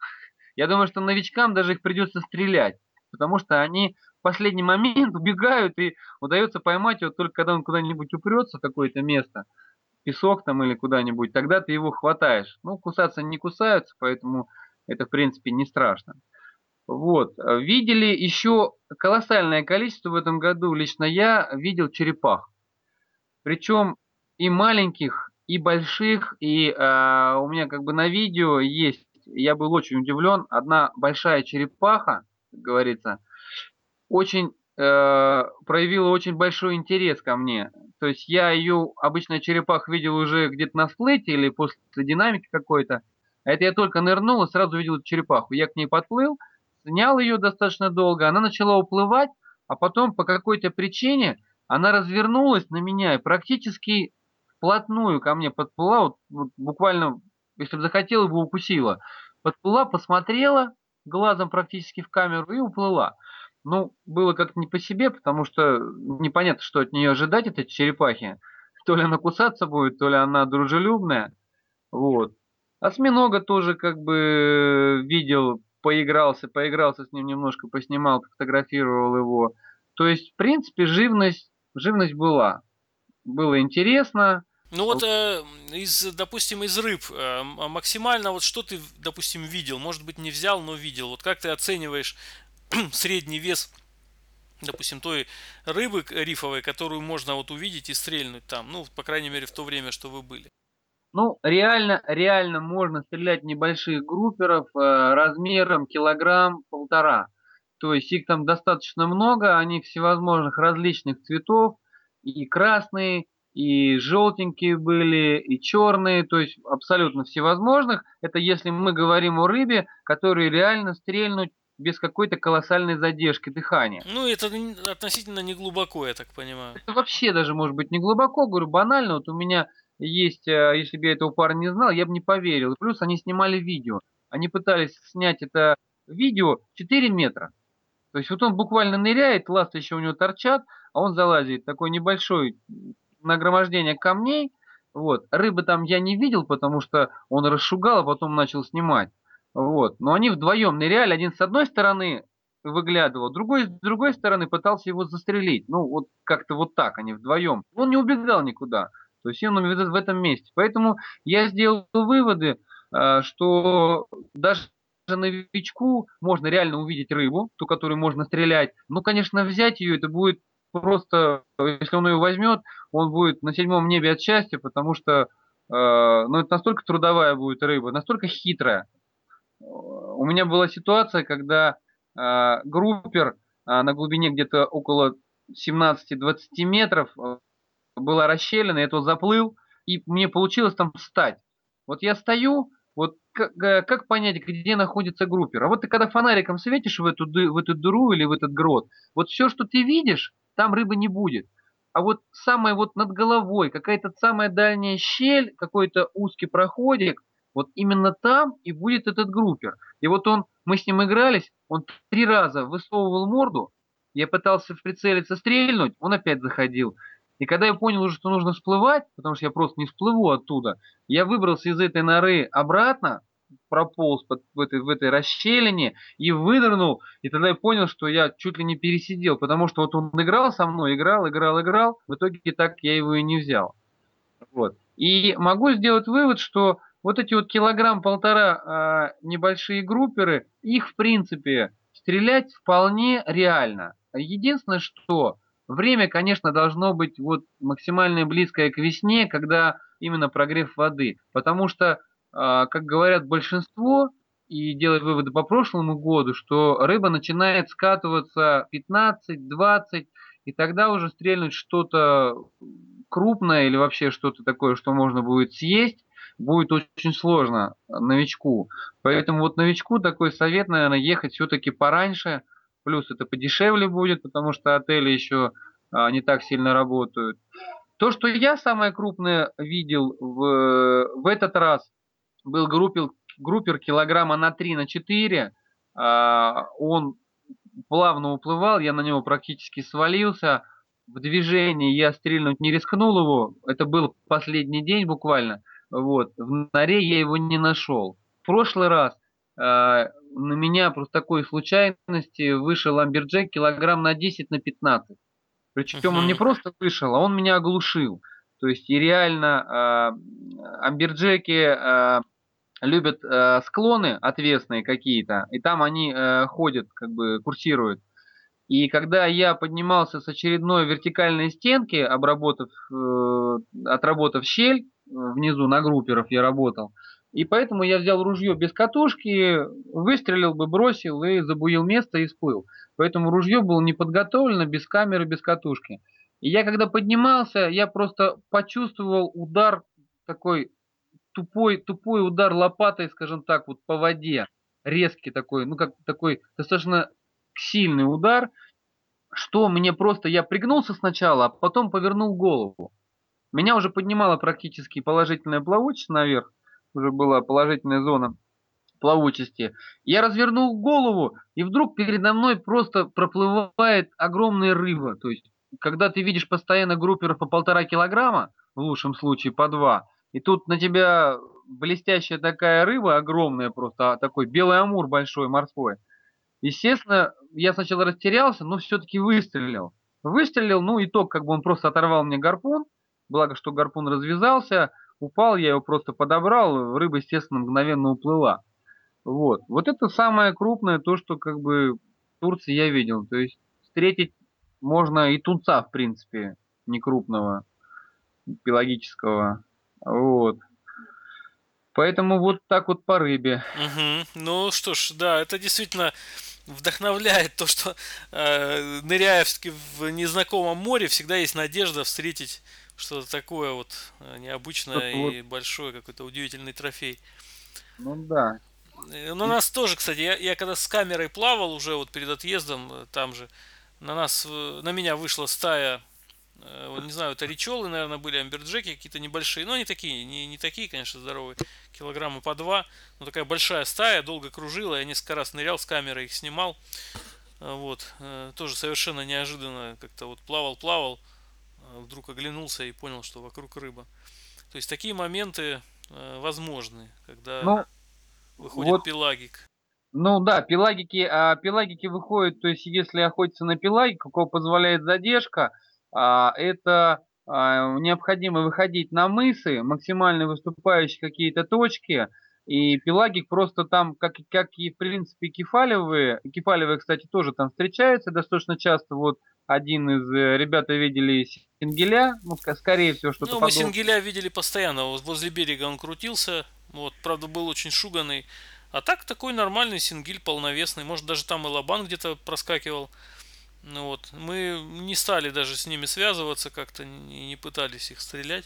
Я думаю, что новичкам даже их придется стрелять, потому что они в последний момент убегают, и удается поймать его только когда он куда-нибудь упрется в какое-то место, песок там или куда-нибудь, тогда ты его хватаешь. Ну, кусаться не кусаются, поэтому это, в принципе, не страшно. Вот. Видели еще колоссальное количество в этом году, лично я видел черепах. Причем и маленьких, и больших, и э, у меня как бы на видео есть, я был очень удивлен, одна большая черепаха, как говорится, очень э, проявила очень большой интерес ко мне. То есть я ее, обычно черепах, видел уже где-то на всплытии или после динамики какой-то. А это я только нырнул и сразу видел черепаху. Я к ней подплыл, снял ее достаточно долго, она начала уплывать, а потом по какой-то причине она развернулась на меня и практически вплотную ко мне подплыла, вот, вот буквально, если бы захотела, бы укусила. Подплыла, посмотрела глазом практически в камеру и уплыла. Ну, было как-то не по себе, потому что непонятно, что от нее ожидать, этой черепахи. То ли она кусаться будет, то ли она дружелюбная. Вот. Осьминога тоже как бы видел, поигрался, поигрался с ним немножко, поснимал, фотографировал его. То есть, в принципе, живность, живность была. Было интересно. Ну вот, э, из, допустим, из рыб, э, максимально вот что ты, допустим, видел? Может быть, не взял, но видел. Вот как ты оцениваешь средний вес, допустим, той рыбы рифовой, которую можно вот увидеть и стрельнуть там, ну, по крайней мере, в то время, что вы были? Ну, реально, реально можно стрелять небольших групперов э, размером килограмм-полтора. То есть их там достаточно много, они всевозможных различных цветов, и красные, и желтенькие были, и черные, то есть абсолютно всевозможных. Это если мы говорим о рыбе, которые реально стрельнуть без какой-то колоссальной задержки дыхания. Ну, это относительно не глубоко, я так понимаю. Это вообще даже может быть не глубоко, говорю, банально. Вот у меня есть, если бы я этого парня не знал, я бы не поверил. И плюс они снимали видео. Они пытались снять это видео четыре метра. То есть вот он буквально ныряет, ласты еще у него торчат, а он залазит. Такой небольшой нагромождение камней. Вот. Рыбы там я не видел, потому что он расшугал, а потом начал снимать. Вот. Но они вдвоем ныряли, один с одной стороны выглядывал, другой, с другой стороны пытался его застрелить. Ну, вот как-то вот так они вдвоем. Он не убегал никуда. То есть он в в этом месте. Поэтому я сделал выводы, э, что даже новичку можно реально увидеть рыбу, ту, которую можно стрелять. Ну, конечно, взять ее это будет просто, если он ее возьмет, он будет на седьмом небе от счастья, потому что, э, ну, это настолько трудовая будет рыба, настолько хитрая. У меня была ситуация, когда э, группер э, на глубине где-то около семнадцати-двадцати метров э, была расщелина, я туда заплыл, и мне получилось там встать. Вот я стою, вот как, э, как понять, где находится группер? А вот ты когда фонариком светишь в эту, ды- в эту дыру или в этот грот, вот все, что ты видишь, там рыбы не будет. А вот самое вот над головой, какая-то самая дальняя щель, какой-то узкий проходик, вот именно там и будет этот группер. И вот он, мы с ним игрались, он три раза высовывал морду, я пытался прицелиться, стрельнуть, он опять заходил. И когда я понял уже, что нужно всплывать, потому что я просто не всплыву оттуда, я выбрался из этой норы обратно, прополз под, в, этой, в этой расщелине и вынырнул. И тогда я понял, что я чуть ли не пересидел, потому что вот он играл со мной, играл, играл, играл. В итоге так я его и не взял. Вот. И могу сделать вывод, что вот эти вот килограмм-полтора а, небольшие групперы, их в принципе стрелять вполне реально. Единственное, что время, конечно, должно быть вот максимально близкое к весне, когда именно прогрев воды. Потому что, а, как говорят большинство, и делать выводы по прошлому году, что рыба начинает скатываться пятнадцать-двадцать, и тогда уже стрельнуть что-то крупное или вообще что-то такое, что можно будет съесть, будет очень сложно новичку. Поэтому вот новичку такой совет, наверное, ехать все-таки пораньше, плюс это подешевле будет, потому что отели еще а, не так сильно работают. То, что я самое крупное видел в, в этот раз, был группер, группер килограмма на три на четыре. А, он плавно уплывал, я на него практически свалился. В движении я стрельнуть не рискнул его. Это был последний день буквально. Вот. В норе я его не нашел. В прошлый раз э, на меня просто такой случайности вышел амберджек килограмм на десять на пятнадцать. Причем он не Мгм. просто вышел, а он меня оглушил. То есть и реально э, амберджеки э, любят э, склоны отвесные какие-то, и там они э, ходят, как бы курсируют. И когда я поднимался с очередной вертикальной стенки, обработав, э, отработав щель, э, внизу на групперов я работал, и поэтому я взял ружье без катушки, выстрелил бы, бросил и забуил место и всплыл. Поэтому ружье было не подготовлено, без камеры, без катушки. И я когда поднимался, я просто почувствовал удар такой, тупой, тупой удар лопатой, скажем так, вот по воде, резкий такой, ну как такой достаточно сильный удар, что мне просто, я пригнулся сначала, а потом повернул голову. Меня уже поднимала практически положительная плавучесть наверх, уже была положительная зона плавучести. Я развернул голову, и вдруг передо мной просто проплывает огромная рыба. То есть, когда ты видишь постоянно групперов по полтора килограмма, в лучшем случае по два, и тут на тебя блестящая такая рыба, огромная просто, а, такой белый амур большой морской. Естественно, я сначала растерялся, но все-таки выстрелил. Выстрелил, ну итог, как бы он просто оторвал мне гарпун, благо, что гарпун развязался, упал, я его просто подобрал, рыба, естественно, мгновенно уплыла. Вот. Вот это самое крупное, то, что как бы в Турции я видел. То есть встретить можно и тунца, в принципе, некрупного, пелагического. Вот. Поэтому вот так вот по рыбе. Мгм. Ну что ж, да, это действительно вдохновляет то, что э, ныряя все-таки в незнакомом море, всегда есть надежда встретить что-то такое вот э, необычное Что-то вот, и большое, какой-то удивительный трофей. ну да. Э, На И- нас тоже, кстати, я, я когда с камерой плавал уже вот перед отъездом, э, там же, на нас, э, на меня вышла стая, э, вот не знаю, это речелы, наверное, были, амберджеки какие-то небольшие, но они такие, не, не такие, конечно, здоровые, килограмма по два, но такая большая стая, долго кружила, я несколько раз нырял с камерой, их снимал, э, вот, э, тоже совершенно неожиданно, как-то вот плавал-плавал, э, вдруг оглянулся и понял, что вокруг рыба. То есть такие моменты э, возможны, когда Ну, выходит вот пелагик. Ну да, пелагики, а, пелагики выходят, то есть если охотиться на пелагику, кого позволяет задержка, а, это а, необходимо выходить на мысы, максимально выступающие какие-то точки, и пелагик просто там, как, и- как и в принципе кефалевые, кефалевые, кстати, тоже там встречаются достаточно часто, вот один из э, ребята видели сингеля, ну, ска- скорее всего, что-то Ну, мы подобное. Сенгеля видели постоянно, вот возле берега он крутился, вот, правда, был очень шуганный. А так такой нормальный сингиль, полновесный, может даже там и лобан где-то проскакивал. Ну вот, мы не стали даже с ними связываться, как-то не, не пытались их стрелять.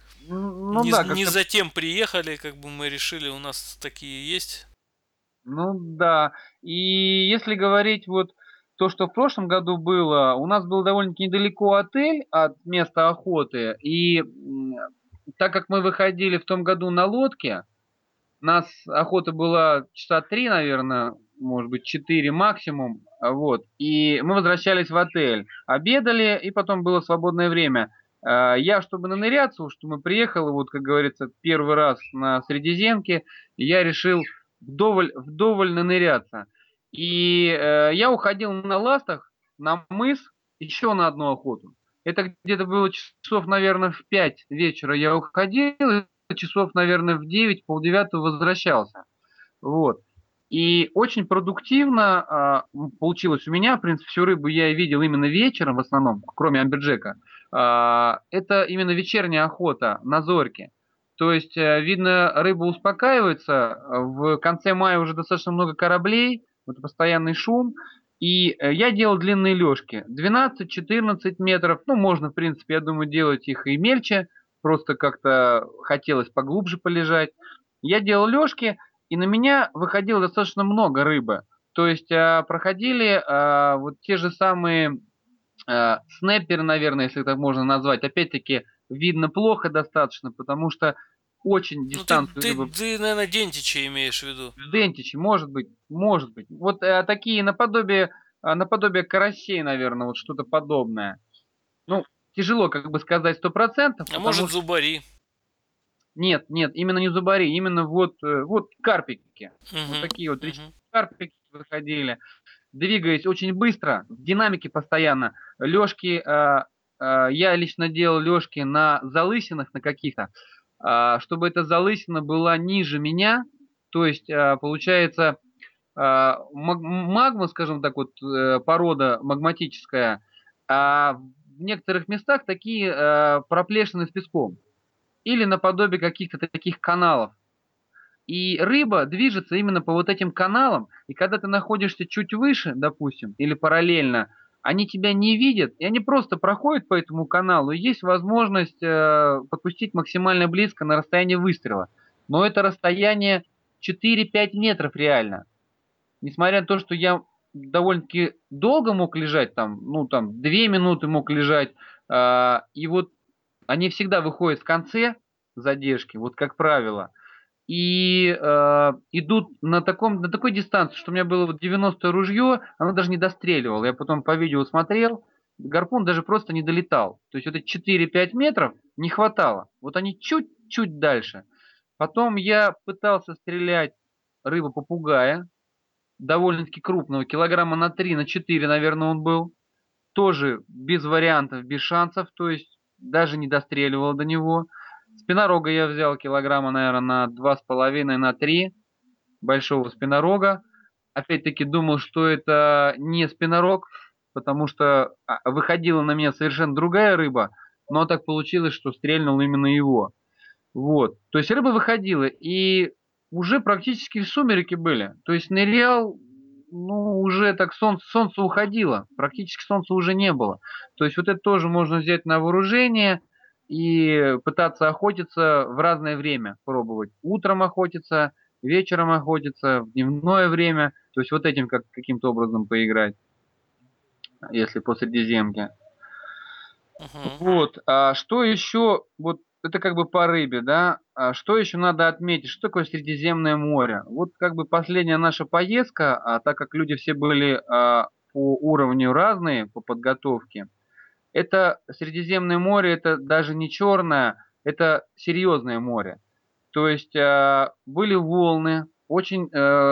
М, Ну Не, да, не как-то. затем приехали, как бы мы решили, у нас такие есть. Ну да. И если говорить вот то, что в прошлом году было, у нас был довольно-таки недалеко отель от места охоты. И м, так как мы выходили в том году на лодке, нас охота была часа три, наверное, может быть, четыре максимум. а Вот. И мы возвращались в отель. Обедали, и потом было свободное время. А, Я, чтобы наныряться, что мы приехали, вот, как говорится, первый раз на Средиземке, я решил вдоволь, вдоволь наныряться. И э, я уходил на ластах на мыс еще на одну охоту. Это где-то было часов, наверное, в пять вечера я уходил, часов, наверное, в девять, полдевятого возвращался. Вот. И очень продуктивно а, получилось у меня. В принципе, всю рыбу я видел именно вечером в основном, кроме амберджека. А, это именно вечерняя охота на зорьке. То есть, э, видно, рыба успокаивается. В конце мая уже достаточно много кораблей, вот постоянный шум. И э, я делал длинные лёжки. двенадцать-четырнадцать метров. Ну, можно, в принципе, я думаю, делать их и мельче. Просто как-то хотелось поглубже полежать. Я делал лёжки, и на меня выходило достаточно много рыбы. То есть а, проходили а, вот те же самые а, снэперы, наверное, если так можно назвать. Опять-таки, видно плохо достаточно, потому что очень Ну, ты, дистанцию ты, рыбы. ты, наверное, Дентича имеешь в виду. Дентичи, может быть, может быть. Вот а, такие наподобие, а, наподобие карасей, наверное, вот что-то подобное. Ну, тяжело как бы сказать сто процентов, А потому может, что зубари. нет, нет, именно не зубари, именно вот, э, вот карпики. Вот Угу, такие вот речные угу. карпики выходили. Двигаясь очень быстро, в динамике постоянно. Лёжки, э, э, я лично делал лёжки на залысинах на каких-то, а, чтобы эта залысина была ниже меня, то есть, а, получается, а, маг- магма, скажем так, вот э, порода магматическая, а в некоторых местах такие э, проплешины с песком или наподобие каких-то таких каналов. И рыба движется именно по вот этим каналам, и когда ты находишься чуть выше, допустим, или параллельно, они тебя не видят, и они просто проходят по этому каналу, и есть возможность э, подпустить максимально близко на расстояние выстрела. Но это расстояние четыре-пять метров реально. Несмотря на то, что я довольно-таки долго мог лежать там, ну там две минуты мог лежать, а, и вот они всегда выходят в конце задержки, вот как правило и э, идут на, таком, на такой дистанции, что у меня было вот девяностое ружье, оно даже не достреливало. Я потом по видео смотрел, гарпун даже просто не долетал. То есть вот эти четыре-пять метров не хватало. Вот они чуть-чуть дальше. Потом я пытался стрелять рыбу-попугая, довольно-таки крупного, килограмма на три, на четыре, наверное, он был. Тоже без вариантов, без шансов, то есть даже не достреливал до него. Спинорога я взял килограмма, наверное, на два с половиной, на три большого спинорога. Опять-таки думал, что это не спинорог, потому что а, выходила на меня совершенно другая рыба, но так получилось, что стрельнул именно его. Вот. То есть рыба выходила, и уже практически сумерки были. То есть нырял, ну, уже так солнце, солнце уходило, практически солнца уже не было. То есть вот это тоже можно взять на вооружение и пытаться охотиться в разное время, пробовать. Утром охотиться, вечером охотиться, в дневное время. То есть вот этим как, каким-то образом поиграть, если по Средиземке. Угу. Вот, а что еще, вот это как бы по рыбе, да, а что еще надо отметить, что такое Средиземное море? Вот как бы последняя наша поездка, а так как люди все были а, по уровню разные, по подготовке, это Средиземное море, это даже не черное, это серьезное море. То есть а, были волны очень,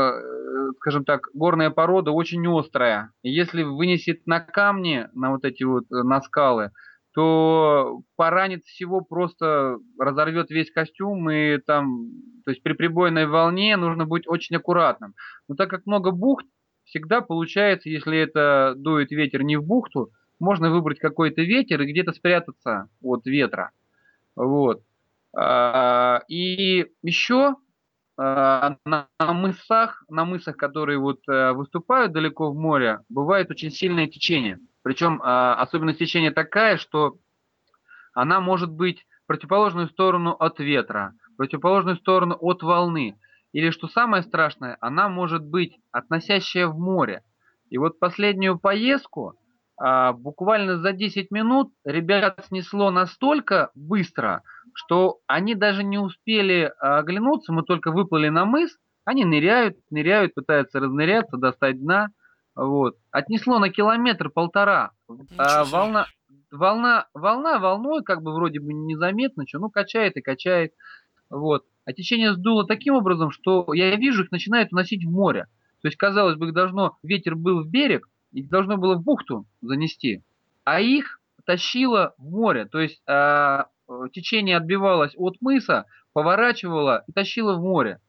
э, скажем так, горная порода очень острая. И если вынесет на камни, на вот эти вот, э, на скалы, то поранит всего, просто разорвет весь костюм, и там, то есть при прибойной волне нужно быть очень аккуратным. Но так как много бухт, всегда получается, если это дует ветер не в бухту, можно выбрать какой-то ветер и где-то спрятаться от ветра. Вот. А, И еще а, на на мысах, на мысах, которые вот э, выступают далеко в море, бывает очень сильное течение. Причем а, особенность течения такая, что она может быть в противоположную сторону от ветра, в противоположную сторону от волны. Или, что самое страшное, она может быть относящая в море. И вот последнюю поездку а, буквально за десять минут ребят снесло настолько быстро, что они даже не успели а, оглянуться, мы только выплыли на мыс, они ныряют, ныряют, пытаются разныряться, достать дна. Вот. Отнесло на километр-полтора. А Ничего себе. волна, волна, волна волной, как бы вроде бы незаметно, что, ну, качает и качает. Вот. А течение сдуло таким образом, что я вижу, их начинает уносить в море. То есть, казалось бы, их должно, ветер был в берег, их должно было в бухту занести, а их тащило в море. То есть а, э, течение отбивалось от мыса, поворачивало и тащило в море.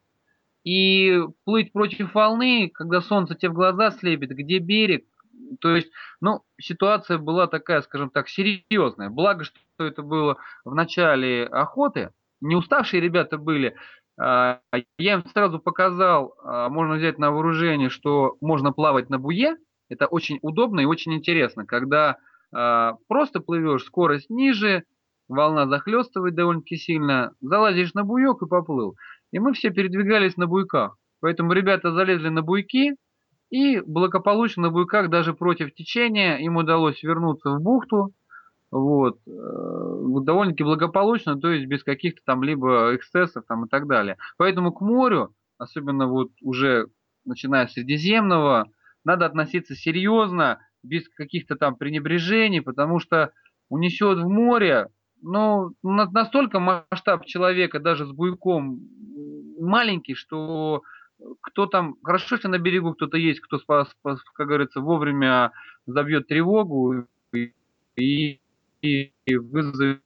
И плыть против волны, когда солнце тебе в глаза слепит, где берег, то есть, ну, ситуация была такая, скажем так, серьезная. Благо, что это было в начале охоты, не уставшие ребята были. А, Я им сразу показал, а, можно взять на вооружение, что можно плавать на буе. Это очень удобно и очень интересно, когда а, просто плывешь, скорость ниже, волна захлестывает довольно-таки сильно, залазишь на буек и поплыл. И мы все передвигались на буйках. Поэтому ребята залезли на буйки, и благополучно на буйках даже против течения им удалось вернуться в бухту. Вот. э, Довольно-таки благополучно, то есть без каких-то там либо эксцессов там и так далее. Поэтому к морю, особенно вот уже начиная с Средиземного, надо относиться серьезно, без каких-то там пренебрежений, потому что унесет в море, ну, на- настолько масштаб человека даже с буйком маленький, что кто там, хорошо, если на берегу кто-то есть, кто, спас, спас, как говорится, вовремя забьет тревогу и, и, и вызовет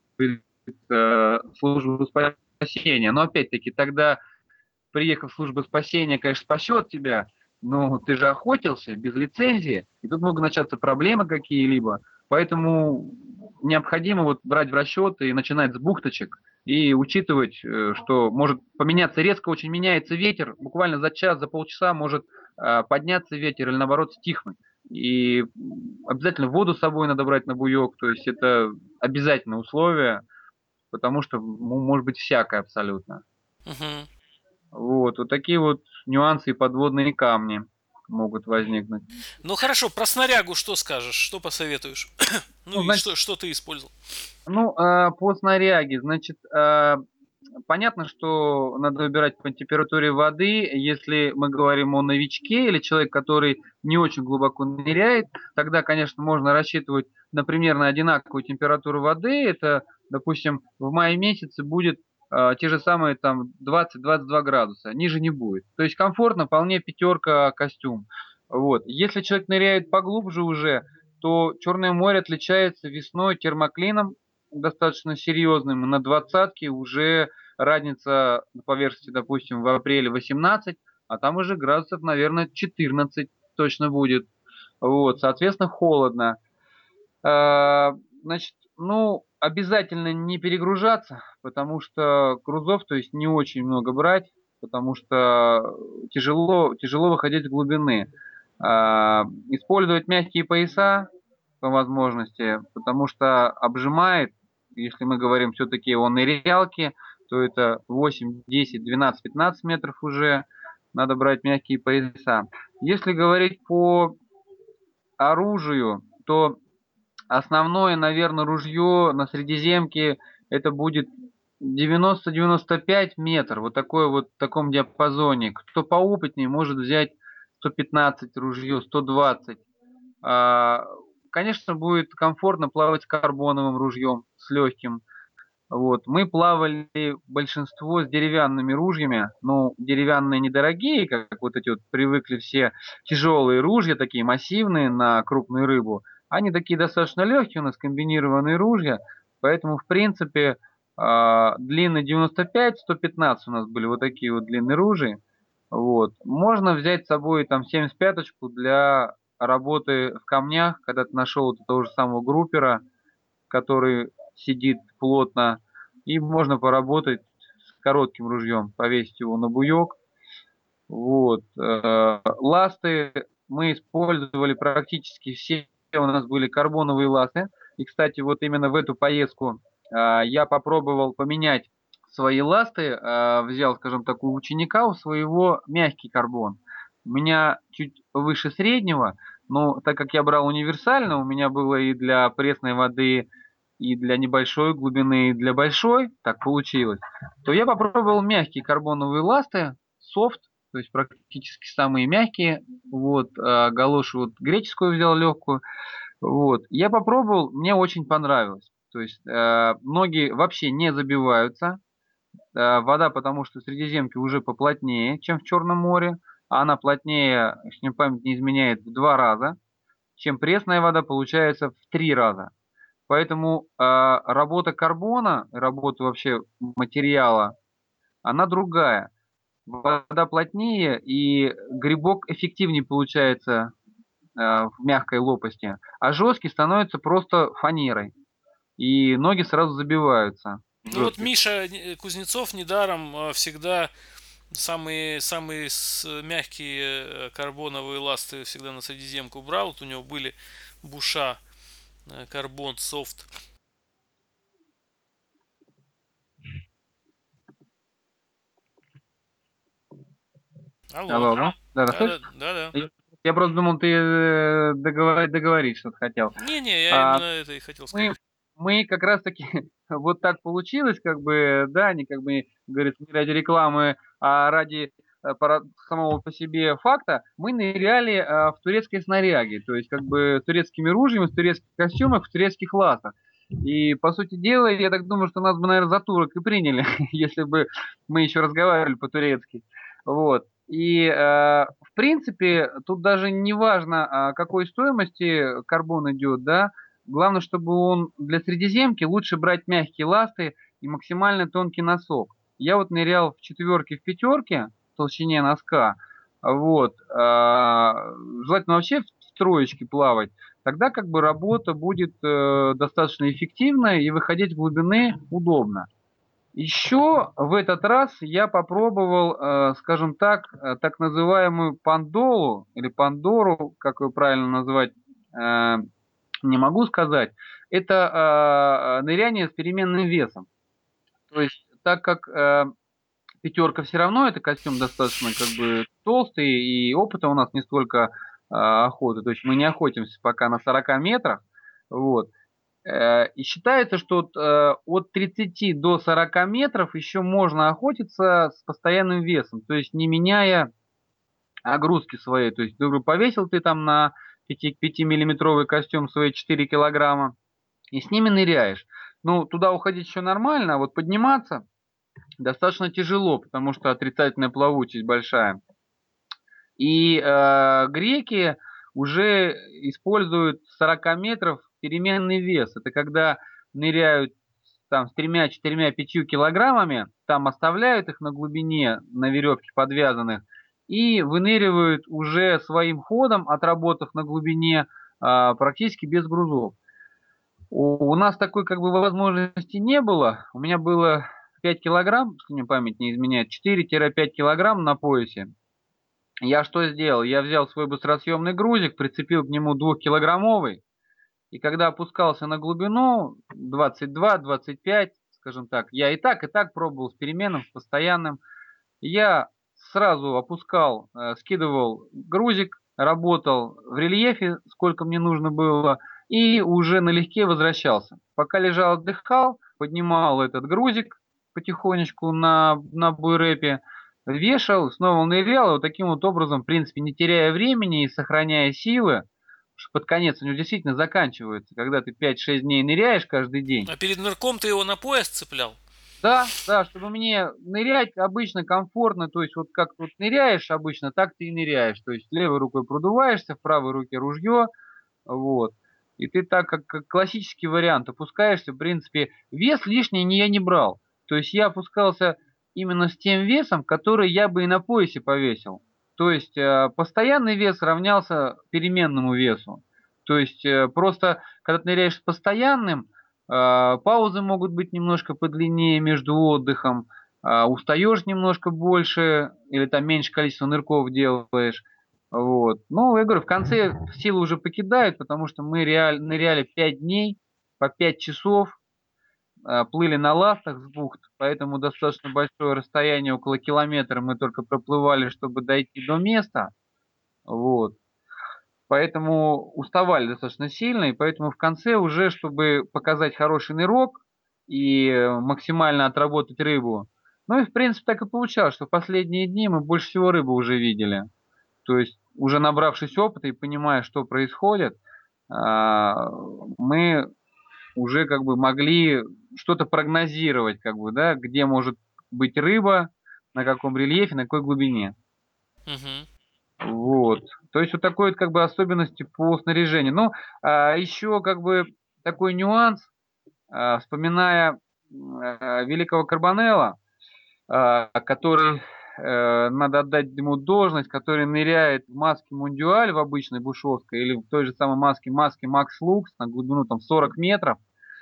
э, службу спасения. Но опять-таки, тогда, приехав в службу спасения, конечно, спасет тебя, но ты же охотился без лицензии, и тут могут начаться проблемы какие-либо. Поэтому необходимо вот брать в расчет и начинать с бухточек и учитывать, э, что может поменяться резко, очень меняется ветер, буквально за час, за полчаса может э, подняться ветер или наоборот стихнуть. И обязательно воду с собой надо брать на буек, то есть это обязательное условие, потому что ну, может быть всякое абсолютно. Мгм. Вот, вот такие вот нюансы и подводные камни могут возникнуть. Ну хорошо, про снарягу что скажешь, что посоветуешь? Ну Ну, и значит, что, что ты использовал? ну, а, по снаряге, значит, а, понятно, что надо выбирать по температуре воды. Если мы говорим о новичке или человек, который не очень глубоко ныряет, тогда, конечно, можно рассчитывать на примерно одинаковую температуру воды. Это, допустим, в мае месяце будет а, те же самые там двадцать-двадцать два градуса, ниже не будет. То есть комфортно, вполне пятерка костюм. Вот. Если человек ныряет поглубже уже, то Черное море отличается весной термоклином достаточно серьезным. На двадцатке уже разница на поверхности, допустим, в апреле восемнадцать, а там уже градусов, наверное, четырнадцать точно будет. Вот, соответственно, холодно. А, Значит, ну, обязательно не перегружаться, потому что грузов, то есть не очень много брать, потому что тяжело, тяжело выходить с глубины. А, Использовать мягкие пояса по возможности, потому что обжимает, если мы говорим все-таки о нырялке, то это восемь, десять, двенадцать, пятнадцать метров уже, надо брать мягкие пояса. Если говорить по оружию, то основное, наверное, ружье на Средиземке это будет девяносто-девяносто пять метров, вот такое вот в таком диапазоне. Кто поопытнее, может взять сто пятнадцать ружье, сто двадцать. А, Конечно, будет комфортно плавать с карбоновым ружьем, с легким. Вот. Мы плавали большинство с деревянными ружьями, ну, деревянные недорогие, как вот эти вот привыкли все тяжелые ружья, такие массивные на крупную рыбу. Они такие достаточно легкие, у нас комбинированные ружья, поэтому, в принципе, а, длины девяносто пять, сто пятнадцать у нас были вот такие вот длинные ружья. Вот. Можно взять с собой там семьдесят пяточку для работы в камнях, когда ты нашел вот того же самого группера, который сидит плотно, и можно поработать с коротким ружьем, повесить его на буек. Вот. Э, Ласты мы использовали практически все, у нас были карбоновые ласты. И, кстати, вот именно в эту поездку э, я попробовал поменять свои ласты, э, взял, скажем так, у ученика у своего мягкий карбон. У меня чуть выше среднего, но так как я брал универсально, у меня было и для пресной воды, и для небольшой глубины, и для большой, так получилось, то я попробовал мягкие карбоновые ласты, софт, то есть практически самые мягкие. Вот, а галошу вот греческую взял легкую. Вот, я попробовал, мне очень понравилось. То есть э, ноги вообще не забиваются. Э, вода, потому что в Средиземке уже поплотнее, чем в Черном море. А она плотнее, если мне память не изменяет, в два раза. Чем пресная вода, получается в три раза. Поэтому э, работа карбона, работа вообще материала, она другая. Вода плотнее, и грибок эффективнее получается э, в мягкой лопасти, а жесткий становится просто фанерой, и ноги сразу забиваются в Ну вот жестких. Миша э, Кузнецов недаром э, всегда самые, самые с- мягкие э, карбоновые ласты всегда на Средиземку брал. Вот у него были Буша, э, карбон, софт. Алло. Алло, алло. Да, да, Да, слышишь? да, да, да. Я я просто думал, ты э, договор- договорить что-то хотел. Не-не, я А, именно это и хотел мы, сказать. мы как раз-таки вот так получилось, как бы, да, не как бы, говорится, не ради рекламы, а ради э, пара- самого по себе факта, мы ныряли э, в турецкой снаряге, то есть как бы с турецкими ружьями, в турецких костюмах, в турецких латах. И, по сути дела, я так думаю, что нас бы, наверное, за турок и приняли, если бы мы еще разговаривали по-турецки. Вот. И, э, в принципе, тут даже не важно, а, какой стоимости карбон идет, да, главное, чтобы он для Средиземки лучше брать мягкие ласты и максимально тонкий носок. Я вот нырял в четверке, в пятерке, в толщине носка, вот, а, желательно вообще в троечке плавать, тогда как бы работа будет э, достаточно эффективная и выходить с глубины удобно. Еще в этот раз я попробовал, э, скажем так, э, так называемую пандолу или пандору, как ее правильно назвать, э, не могу сказать. Это э, ныряние с переменным весом. То есть, так как э, пятерка все равно, это костюм достаточно как бы толстый, и опыта у нас не столько э, охоты, то есть мы не охотимся пока на сорока метрах, вот. Э, И считается, что от, э, от тридцати до сорока метров еще можно охотиться с постоянным весом, то есть не меняя огрузки своей. То есть, говорю, повесил ты там на пятимиллиметровый костюм свои четыре килограмма и с ними ныряешь. Ну, туда уходить еще нормально, а вот подниматься достаточно тяжело, потому что отрицательная плавучесть большая. И э, греки уже используют с сорока метров переменный вес. Это когда ныряют там с тремя, четырьмя, пятью килограммами, там оставляют их на глубине, на веревке подвязанных, и выныривают уже своим ходом, отработав на глубине а, практически без грузов. У, у нас такой как бы возможности не было. У меня было пять килограмм, если мне память не изменяет, четыре-пять килограмм на поясе. Я что сделал? Я взял свой быстросъемный грузик, прицепил к нему двухкилограммовый, и когда опускался на глубину двадцать два двадцать пять, скажем так, я и так, и так пробовал с переменным, с постоянным, я сразу опускал, э, скидывал грузик, работал в рельефе, сколько мне нужно было, и уже налегке возвращался. Пока лежал, отдыхал, поднимал этот грузик потихонечку на, на буйрепе, вешал, снова нырял, и вот таким вот образом, в принципе, не теряя времени и сохраняя силы, что под конец у него действительно заканчиваются, когда ты пять-шесть дней ныряешь каждый день. А перед нырком ты его на пояс цеплял? Да, да, чтобы мне нырять обычно комфортно, то есть вот как тут ныряешь обычно, так ты и ныряешь. То есть левой рукой продуваешься, в правой руке ружье, вот. И ты так, как, как классический вариант, опускаешься, в принципе, вес лишний не, я не брал. То есть я опускался именно с тем весом, который я бы и на поясе повесил. То есть э, постоянный вес равнялся переменному весу. То есть э, просто, когда ты ныряешь с постоянным, э, паузы могут быть немножко подлиннее между отдыхом, э, устаешь немножко больше, или там меньше количество нырков делаешь. Вот. Ну, я говорю, в конце силы уже покидают, потому что мы реаль, ныряли пять дней, по пять часов, э, плыли на ластах с бухт, поэтому достаточно большое расстояние, около километра мы только проплывали, чтобы дойти до места. Вот. Поэтому уставали достаточно сильно, и поэтому в конце уже, чтобы показать хороший нырок и э, максимально отработать рыбу, ну и в принципе так и получалось, что в последние дни мы больше всего рыбы уже видели. То есть, уже набравшись опыта и понимая, что происходит, а, мы уже как бы могли что-то прогнозировать, как бы, да, где может быть рыба, на каком рельефе, на какой глубине. Угу. Вот. То есть вот такой вот как бы особенности по снаряжению. Ну, а, еще как бы такой нюанс, а, вспоминая а, великого Карбонелла, а, который, э, надо отдать ему должность, который ныряет в маске Мундиаль в обычной бушевской или в той же самой маске маске Макс Лукс на глубину там сорок метров.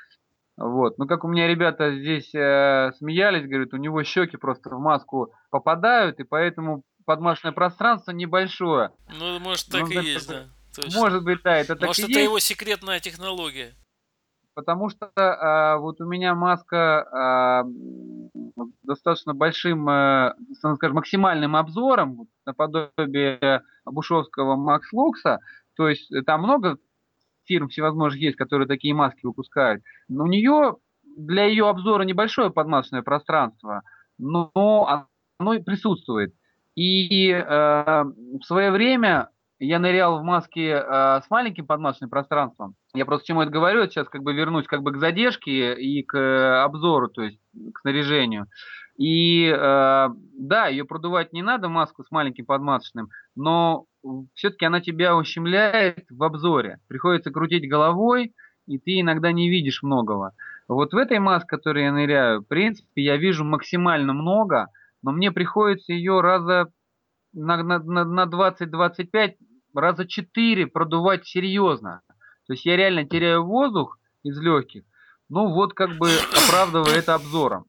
Вот. Ну, как у меня ребята здесь э, смеялись, говорят, у него щеки просто в маску попадают, и поэтому подмышечное пространство небольшое. Ну, может, так Ну, и есть, это- да. Точно. может быть, да, это так и Может, это есть. его секретная технология. Потому что а, вот у меня маска а, м, достаточно большим, э, ну, скажем, максимальным обзором, вот, наподобие Бушевского Макс Лукса. То есть э, там много фирм всевозможных есть, которые такие маски выпускают. Но у нее для ее обзора небольшое подмасочное пространство, но оно и присутствует. И э, в свое время я нырял в маске э, с маленьким подмасочным пространством. Я просто к чему это говорю, сейчас как бы вернусь как бы к задержке и к э, обзору, то есть к снаряжению. И э, да, ее продувать не надо, маску с маленьким подмасочным, но все-таки она тебя ущемляет в обзоре. Приходится крутить головой, и ты иногда не видишь многого. Вот в этой маске, в которой я ныряю, в принципе, я вижу максимально много, но мне приходится ее раза на, на, на, на двадцать-двадцать пять, раза четыре продувать серьезно. То есть я реально теряю воздух из легких, ну вот как бы оправдывая это обзором.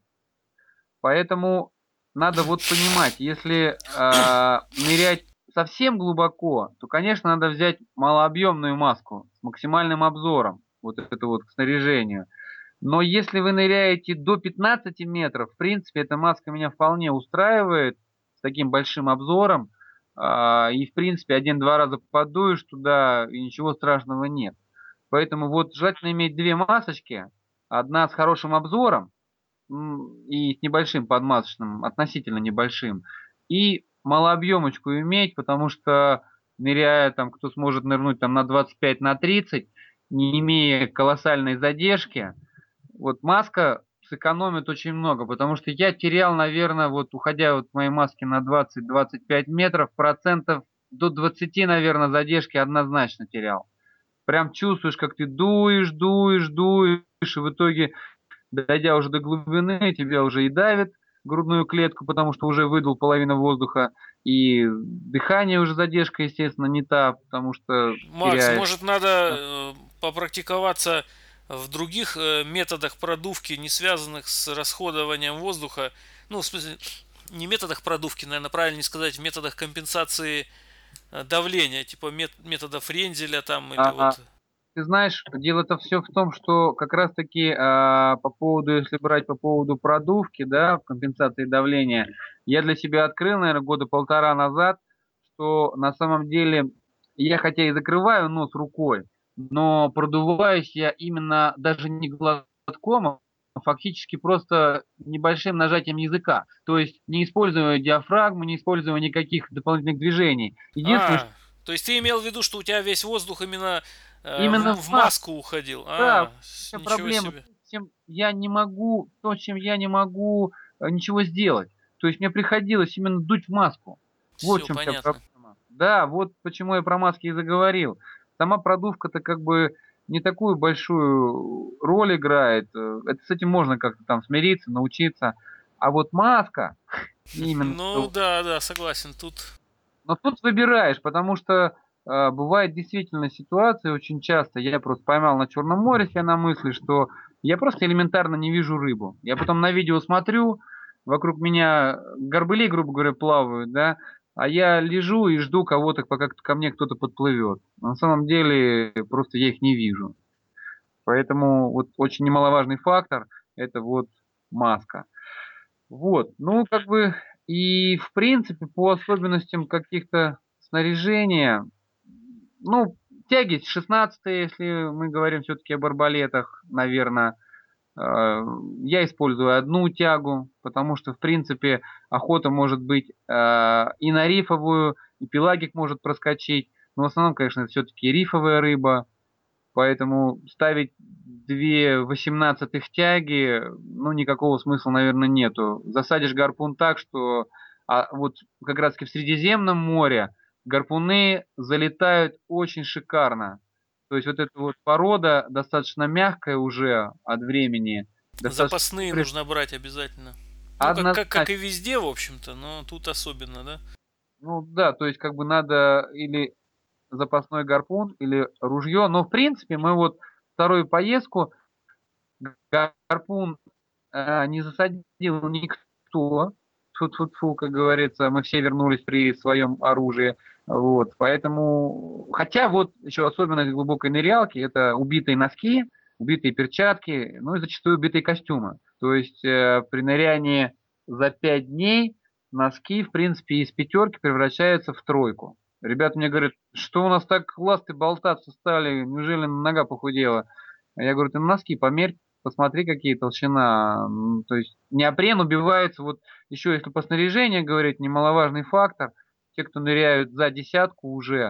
Поэтому надо вот понимать, если э, нырять совсем глубоко, то, конечно, надо взять малообъемную маску с максимальным обзором, вот это вот к снаряжению. Но если вы ныряете до пятнадцати метров, в принципе, эта маска меня вполне устраивает с таким большим обзором. э, и, в принципе, один-два раза подуешь туда, и ничего страшного нет. Поэтому вот желательно иметь две масочки, одна с хорошим обзором, и с небольшим подмасочным, относительно небольшим, и малообъемочку иметь, потому что ныряя там, кто сможет нырнуть там на двадцать пять, на тридцать, не имея колоссальной задержки, вот маска сэкономит очень много, потому что я терял, наверное, вот уходя вот в моей маске на двадцать-двадцать пять метров, процентов до двадцати, наверное, задержки однозначно терял. Прям чувствуешь, как ты дуешь, дуешь, дуешь, и в итоге, дойдя уже до глубины, тебя уже и давит грудную клетку, потому что уже выдал половину воздуха, и дыхание уже задержка, естественно, не та, потому что Макс, теряешь. может, надо э, попрактиковаться в других э, методах продувки, не связанных с расходованием воздуха. Ну, в смысле, не методах продувки, наверное, правильно сказать, в методах компенсации э, давления, типа мет- метода Френзеля там или А, вот. ты знаешь, дело-то все в том, что как раз-таки а, по поводу, если брать по поводу продувки, да, в компенсации давления, я для себя открыл, наверное, года полтора назад, что на самом деле я хотя и закрываю нос рукой, но продуваюсь я именно даже не глотком, а фактически просто небольшим нажатием языка. То есть не используя диафрагму, не используя никаких дополнительных движений. Единственное, А, То есть ты имел в виду, что у тебя весь воздух именно э, Именно в, в в маске. маску уходил? Да, А, в с- чем ничего проблема. себе. С чем я не могу, то, с чем я не могу э, ничего сделать. То есть мне приходилось именно дуть в маску. Вот в Все чем вся понятно. проблема. Да, вот почему я про маски и заговорил. Сама продувка-то как бы не такую большую роль играет. Э, Это с этим можно как-то там смириться, научиться. А вот маска, именно Ну что да, да, согласен. Тут но тут выбираешь, потому что э, бывает действительно ситуация очень часто. Я просто поймал на Черном море себя на мысли, что я просто элементарно не вижу рыбу. Я потом на видео смотрю, вокруг меня горбыли, грубо говоря, плавают, да, а я лежу и жду кого-то, пока ко мне кто-то подплывет. На самом деле просто я их не вижу. Поэтому вот очень немаловажный фактор – это вот маска. Вот, ну, как бы, и в принципе, по особенностям каких-то снаряжения, ну, тяги шестнадцатые, если мы говорим все-таки об арбалетах, наверное, я использую одну тягу, потому что, в принципе, охота может быть э, и на рифовую, и пелагик может проскочить, но в основном, конечно, это все-таки рифовая рыба, поэтому ставить две восемнадцатых тяги, ну, никакого смысла, наверное, нету. Засадишь гарпун так, что а вот как раз таки в Средиземном море гарпуны залетают очень шикарно. То есть вот эта вот порода достаточно мягкая уже от времени, достаточно запасные при- нужно брать обязательно. Ну, как, как, как и однозначно. везде, в общем-то, но тут особенно, да? Ну да, то есть как бы надо или запасной гарпун, или ружье. Но в принципе мы вот вторую поездку гарпун э, не засадил никто. Тьфу-тьфу-тьфу, как говорится, мы все вернулись при своем оружии. Вот, поэтому, хотя вот еще особенность глубокой нырялки – это убитые носки, убитые перчатки, ну и зачастую убитые костюмы. То есть э, при нырянии за пять дней носки, в принципе, из пятерки превращаются в тройку. Ребята мне говорят, что у нас так ласты болтаться стали, неужели нога похудела? А я говорю, ты на носки померь, посмотри, какие толщина. М, То есть неопрен убивается, вот еще если по снаряжению говорить, немаловажный фактор. Те, кто ныряют за десятку уже,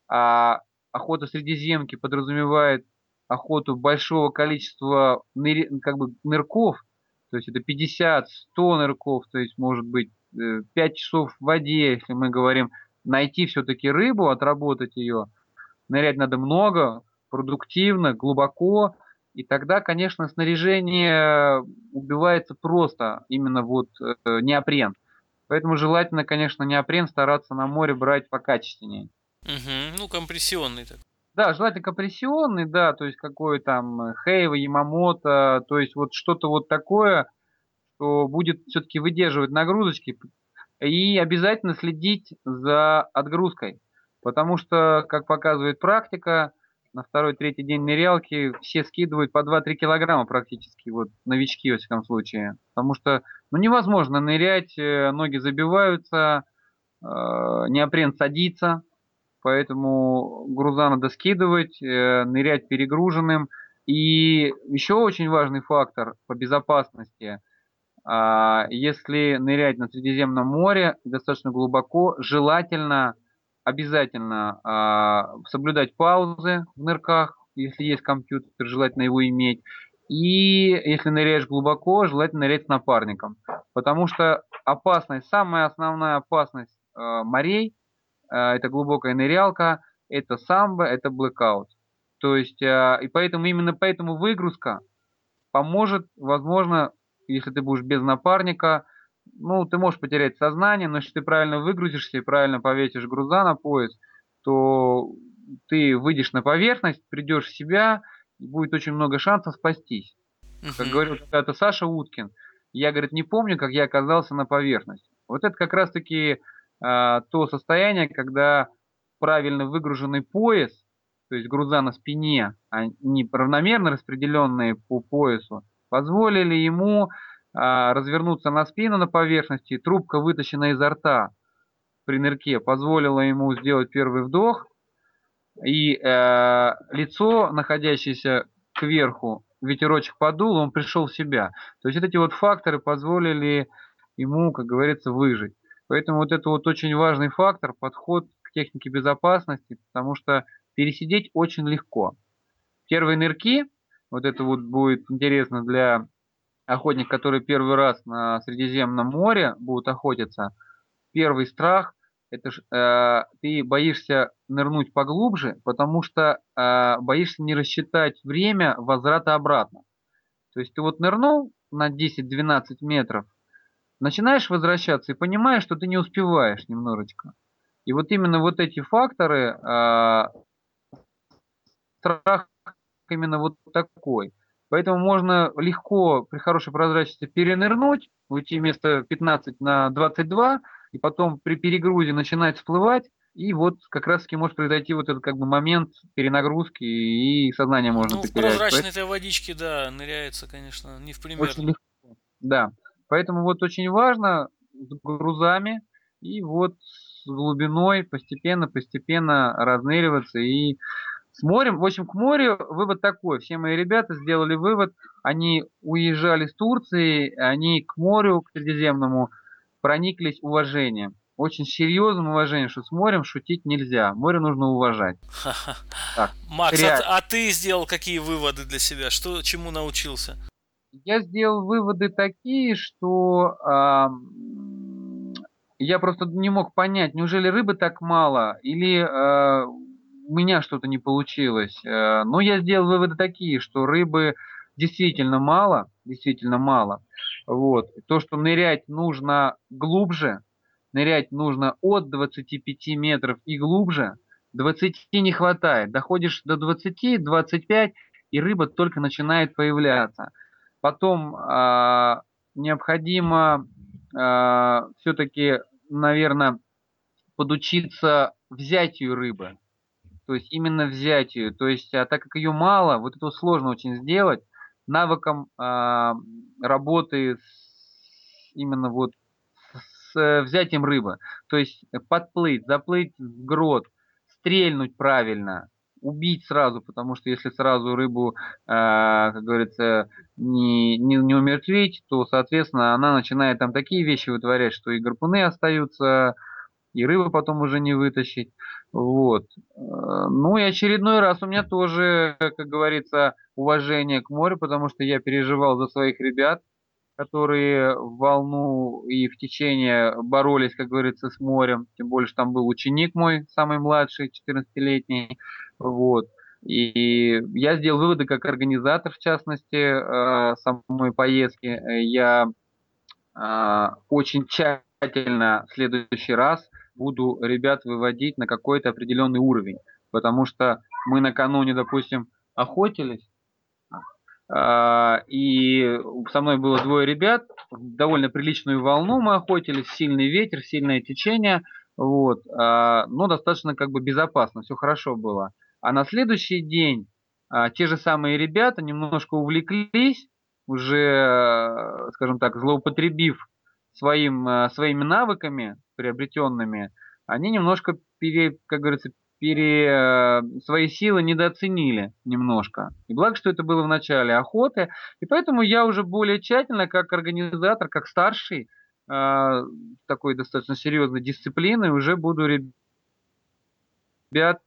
а охота средиземки подразумевает охоту большого количества ныри- как бы нырков, то есть это пятьдесят сто нырков, то есть может быть э, пять часов в воде, если мы говорим, найти все-таки рыбу, отработать ее, нырять надо много, продуктивно, глубоко, и тогда, конечно, снаряжение убивается просто, именно вот э, неопрен. Поэтому желательно, конечно, неопрен стараться на море брать покачественнее. Угу. Ну, компрессионный так. Да, желательно компрессионный, да, то есть какой там э, Хейва, Ямамото, то есть вот что-то вот такое, что будет все-таки выдерживать нагрузочки. И обязательно следить за отгрузкой, потому что, как показывает практика, на второй-третий день нырялки все скидывают по два-три килограмма практически, вот новички во всяком случае. Потому что ну, невозможно нырять, э, ноги забиваются, э, неопрен садится, поэтому груза надо скидывать, э, нырять перегруженным. И еще очень важный фактор по безопасности – а, если нырять на Средиземном море достаточно глубоко, желательно обязательно а, соблюдать паузы в нырках, если есть компьютер, желательно его иметь. И если ныряешь глубоко, желательно нырять с напарником. Потому что опасность, самая основная опасность э, морей, э, это глубокая нырялка, это самбо, это блэкаут. То есть, э, и поэтому именно поэтому выгрузка поможет, возможно, если ты будешь без напарника, ну, ты можешь потерять сознание, но если ты правильно выгрузишься и правильно повесишь груза на пояс, то ты выйдешь на поверхность, придешь в себя, и будет очень много шансов спастись. Как Угу. говорил когда-то Саша Уткин, я, говорит, не помню, как я оказался на поверхности. Вот это как раз-таки а, то состояние, когда правильно выгруженный пояс, то есть груза на спине, а не равномерно распределенные по поясу, позволили ему а, развернуться на спину на поверхности, трубка, вытащенная изо рта при нырке, позволила ему сделать первый вдох, и э, лицо, находящееся кверху, ветерочек подул, он пришел в себя. То есть вот эти вот факторы позволили ему, как говорится, выжить. Поэтому вот это вот очень важный фактор, подход к техники безопасности, потому что пересидеть очень легко. Первые нырки, вот это вот будет интересно для охотников, которые первый раз на Средиземном море будут охотиться. Первый страх — это ж, э, ты боишься нырнуть поглубже, потому что э, боишься не рассчитать время возврата обратно. То есть ты вот нырнул на десять-двенадцать метров, начинаешь возвращаться и понимаешь, что ты не успеваешь немножечко. И вот именно вот эти факторы, э, страх именно вот такой. Поэтому можно легко при хорошей прозрачности перенырнуть, уйти вместо пятнадцать на двадцать два, и потом при перегрузе начинать всплывать, и вот как раз таки может произойти вот этот как бы момент перенагрузки, и сознание можно Ну, в потерять. Поэтому прозрачной-то водичке, да, ныряется, конечно, не в пример. очень легко. Да. Поэтому вот очень важно с грузами и вот с глубиной постепенно-постепенно разныриваться и с морем, в общем, к морю вывод такой. Все мои ребята сделали вывод, они уезжали с Турции, они к морю, к Средиземному прониклись уважением. Очень серьезным уважением, что с морем шутить нельзя. Море нужно уважать. Так, Макс, а, т- реально. а ты сделал какие выводы для себя? Что, чему научился? Я сделал выводы такие, что ам, я просто не мог понять, неужели рыбы так мало, или э, у меня что-то не получилось. Э, но я сделал выводы такие, что рыбы действительно мало, действительно мало. Вот. То, что нырять нужно глубже, нырять нужно от двадцати пяти метров и глубже, двадцати не хватает. Доходишь до двадцати, двадцати пяти, и рыба только начинает появляться. Потом а, необходимо а, все-таки, наверное, подучиться взятию рыбы. То есть именно взятию. То есть, а так как ее мало, вот это сложно очень сделать. Навыком а, работы с, именно вот с э, взятием рыбы. То есть подплыть, заплыть в грот, стрельнуть правильно, убить сразу, потому что если сразу рыбу, э, как говорится, не, не, не умертвить, то, соответственно, она начинает там такие вещи вытворять, что и гарпуны остаются, и рыбу потом уже не вытащить. Вот. Э, Ну и очередной раз у меня тоже, как говорится, уважение к морю, потому что я переживал за своих ребят, которые в волну и в течение боролись, как говорится, с морем. Тем более, что там был ученик мой, самый младший, четырнадцатилетний. Вот. И я сделал выводы как организатор, в частности, э, самой поездки. Я э, очень тщательно в следующий раз буду ребят выводить на какой-то определенный уровень. Потому что мы накануне, допустим, охотились, а, и со мной было двое ребят, в довольно приличную волну мы охотились, сильный ветер, сильное течение, вот, а, но достаточно как бы безопасно, все хорошо было. А на следующий день а, те же самые ребята немножко увлеклись, уже, э, скажем так, злоупотребив своим, э, своими навыками приобретенными, они немножко, пере, как говорится, пере, э, свои силы недооценили немножко. И благо, что это было в начале охоты. И поэтому я уже более тщательно, как организатор, как старший, э, такой достаточно серьезной дисциплины, уже буду ребят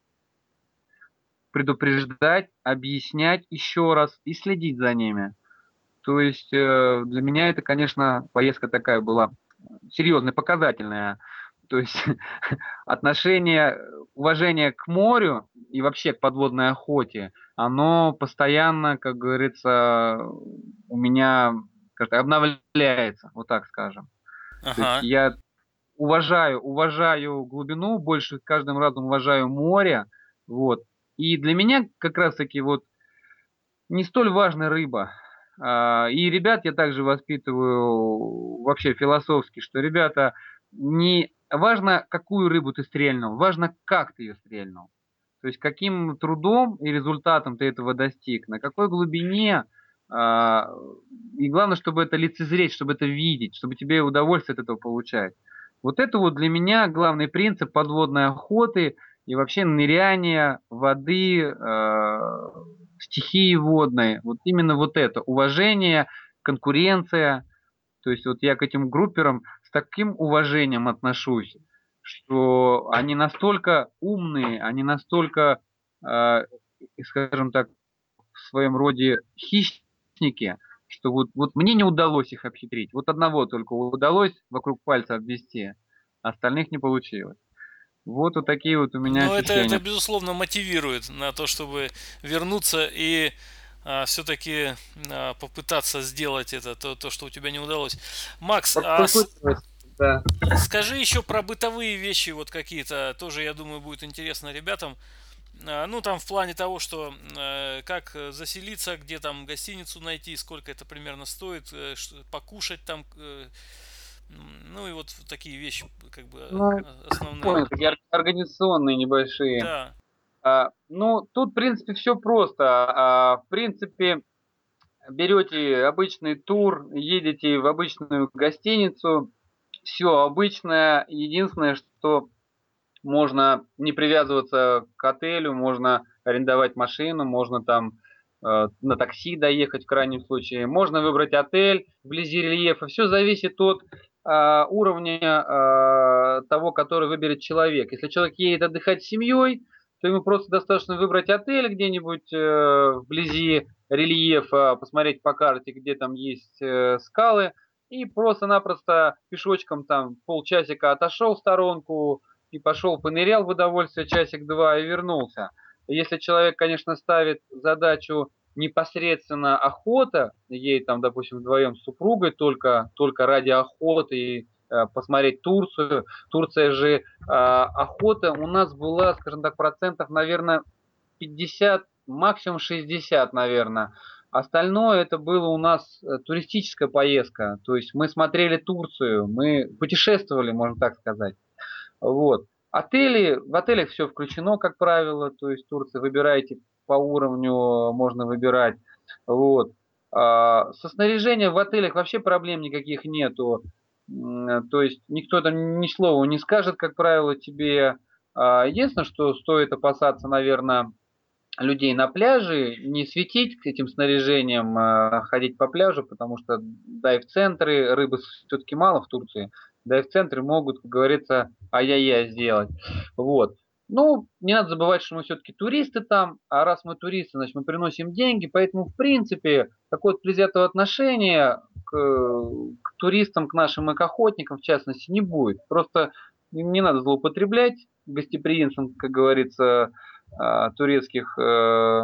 предупреждать, объяснять еще раз и следить за ними. То есть э, для меня это, конечно, поездка такая была серьезная, показательная. То есть отношение, уважение к морю и вообще к подводной охоте, оно постоянно, как говорится, у меня как-то обновляется, вот так скажем. То есть Ага. я уважаю, уважаю глубину, больше с каждым разом уважаю море, вот. И для меня как раз-таки вот не столь важна рыба. А, И ребят я также воспитываю вообще философски, что, ребята, не важно, какую рыбу ты стрельнул, важно, как ты ее стрельнул. То есть каким трудом и результатом ты этого достиг, на какой глубине, а, и главное, чтобы это лицезреть, чтобы это видеть, чтобы тебе удовольствие от этого получать. Вот это вот для меня главный принцип подводной охоты и вообще ныряния воды, э, стихии водной. Вот именно вот это уважение, конкуренция. То есть вот я к этим групперам с таким уважением отношусь. что они настолько умные, они настолько, э, скажем так, в своем роде хищники, что вот, вот мне не удалось их обхитрить. Вот одного только удалось вокруг пальца обвести, остальных не получилось. Вот вот такие вот у меня Но это, это ощущения. безусловно мотивирует на то, чтобы вернуться и а, все-таки а, попытаться сделать это, то, то, что у тебя не удалось. Макс, а с- Поскольку- Да. скажи еще про бытовые вещи, вот какие-то, тоже, я думаю, будет интересно ребятам. А, Ну, там в плане того, что э, как э, заселиться, где там гостиницу найти, сколько это примерно стоит, э, что- покушать там, э, м, ну и вот такие вещи, как бы э, Ну, основные. понял, такие ор- организационные небольшие. Да. А, ну, тут, в принципе, все просто. А, в принципе, берете обычный тур, едете в обычную гостиницу, все обычное. Единственное, что можно не привязываться к отелю, можно арендовать машину, можно там э, на такси доехать в крайнем случае, можно выбрать отель вблизи рельефа. Все зависит от э, уровня э, того, который выберет человек. Если человек едет отдыхать с семьей, то ему просто достаточно выбрать отель где-нибудь э, вблизи рельефа, посмотреть по карте, где там есть э, скалы, и просто-напросто пешочком там полчасика отошел в сторонку, и пошел, понырял в удовольствие часик-два и вернулся. Если человек, конечно, ставит задачу непосредственно охота, едет там, допустим, вдвоем с супругой только, только ради охоты и э, посмотреть Турцию. Турция же э, охота у нас была, скажем так, процентов, наверное, пятьдесят, максимум шестьдесят, наверное. Остальное это было у нас э, туристическая поездка. То есть мы смотрели Турцию, мы путешествовали, можно так сказать. Вот. Отели, в отелях все включено, как правило, то есть Турция выбираете по уровню, можно выбирать. Вот. А, со снаряжением в отелях вообще проблем никаких нету. М, То есть никто там ни слова не скажет, как правило, тебе. А, Единственное, что стоит опасаться, наверное, людей на пляже, не светить этим снаряжением, а ходить по пляжу, потому что дайв-центры, рыбы все-таки мало в Турции, дайв-центры могут, как говорится, ай-яй-яй сделать. Вот. Ну, не надо забывать, что мы все-таки туристы там, а раз мы туристы, значит, мы приносим деньги, поэтому, в принципе, какое-то предвзятого отношения к, к туристам, к нашим экохотникам, в частности, не будет. Просто не надо злоупотреблять гостеприимством, как говорится, а, турецких э,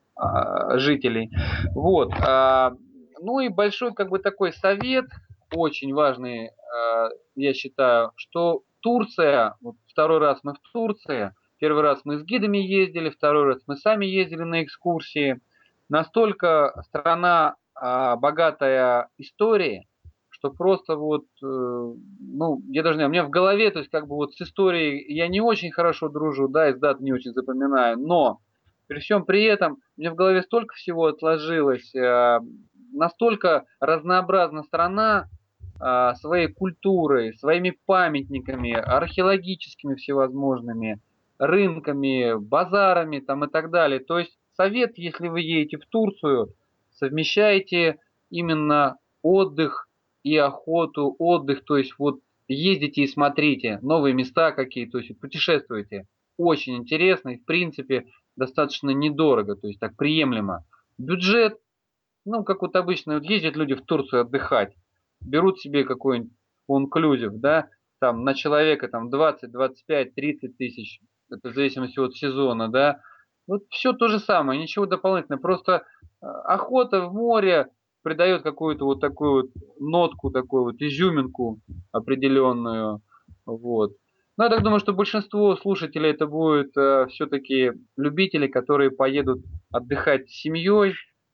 а, жителей. Вот. а, Ну и большой как бы такой совет, очень важный, а, я считаю, что Турция, вот второй раз мы в Турции, первый раз мы с гидами ездили, второй раз мы сами ездили на экскурсии. Настолько страна а, богатая историей, что просто вот, э, ну, я даже не знаю, у меня в голове, то есть как бы вот с историей я не очень хорошо дружу, да, из дат не очень запоминаю, но при всем при этом мне в голове столько всего отложилось, э, настолько разнообразна страна э, своей культурой, своими памятниками, археологическими всевозможными, рынками, базарами там и так далее. То есть совет, если вы едете в Турцию, совмещайте именно отдых и охоту, отдых, то есть вот ездите и смотрите новые места какие, то есть путешествуйте. Очень интересно и в принципе достаточно недорого, то есть так приемлемо. Бюджет, ну как вот обычно, вот ездят люди в Турцию отдыхать, берут себе какой-нибудь all-inclusive, да, там на человека там двадцать, двадцать пять, тридцать тысяч, это в зависимости от сезона, да. Вот все то же самое, ничего дополнительного, просто э, охота в море придает какую-то вот такую вот нотку, такую вот изюминку определенную, вот. Но я так думаю, что большинство слушателей это будут э, все-таки любители, которые поедут отдыхать с семьей,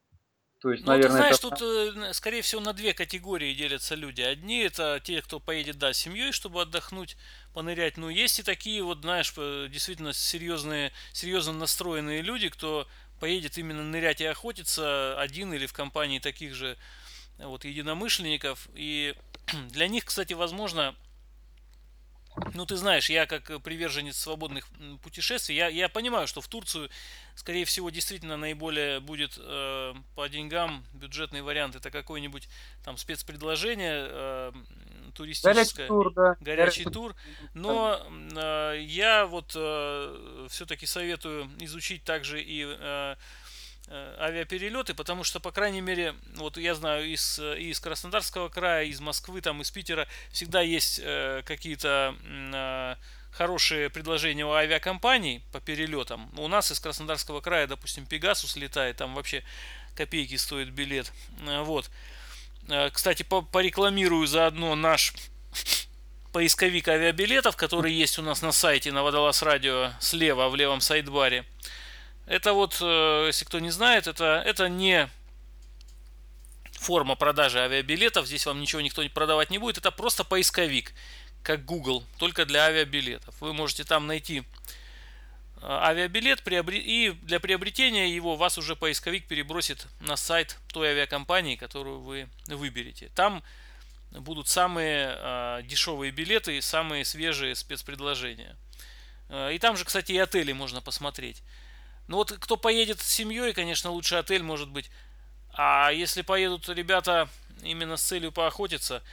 то есть, Ну, ты наверное, знаешь, это тут, э, скорее всего, на две категории делятся люди. Одни это те, кто поедет, да, с семьей, чтобы отдохнуть, понырять. Ну, есть и такие вот, знаешь, э, действительно серьезные, серьезно настроенные люди, кто поедет именно нырять и охотиться один или в компании таких же э, вот единомышленников. И для них, кстати, возможно, Ну, ты знаешь, я как приверженец свободных м, путешествий, я, я понимаю, что в Турцию, скорее всего, действительно наиболее будет э, по деньгам бюджетный вариант. Это какое-нибудь там спецпредложение э, м, Горячий туристическое, тур, да. горячий Горячий тур. тур. Но м, э, я вот э, все-таки советую изучить также и э, э, авиаперелеты, потому что, по крайней мере, вот я знаю из, э, из Краснодарского края, из Москвы, там, из Питера всегда есть э, какие-то э, хорошие предложения у авиакомпаний по перелетам. У нас из Краснодарского края, допустим, Пегасус летает, там вообще копейки стоит билет. Э, Вот. Э, Кстати, по- порекламирую заодно наш поисковик авиабилетов, который есть у нас на сайте на Водолаз Радио слева в левом сайдбаре. Это вот, э, если кто не знает, это, это не форма продажи авиабилетов. Здесь вам ничего никто продавать не будет. Это просто поисковик, как Google, только для авиабилетов. Вы можете там найти э, авиабилет, и для приобретения его вас уже поисковик перебросит на сайт той авиакомпании, которую вы выберете. Там будут самые э, дешевые билеты и самые свежие спецпредложения. Э, И там же, кстати, и отели можно посмотреть. Ну вот кто поедет с семьей, конечно, лучше отель может быть. А если поедут ребята именно с целью поохотиться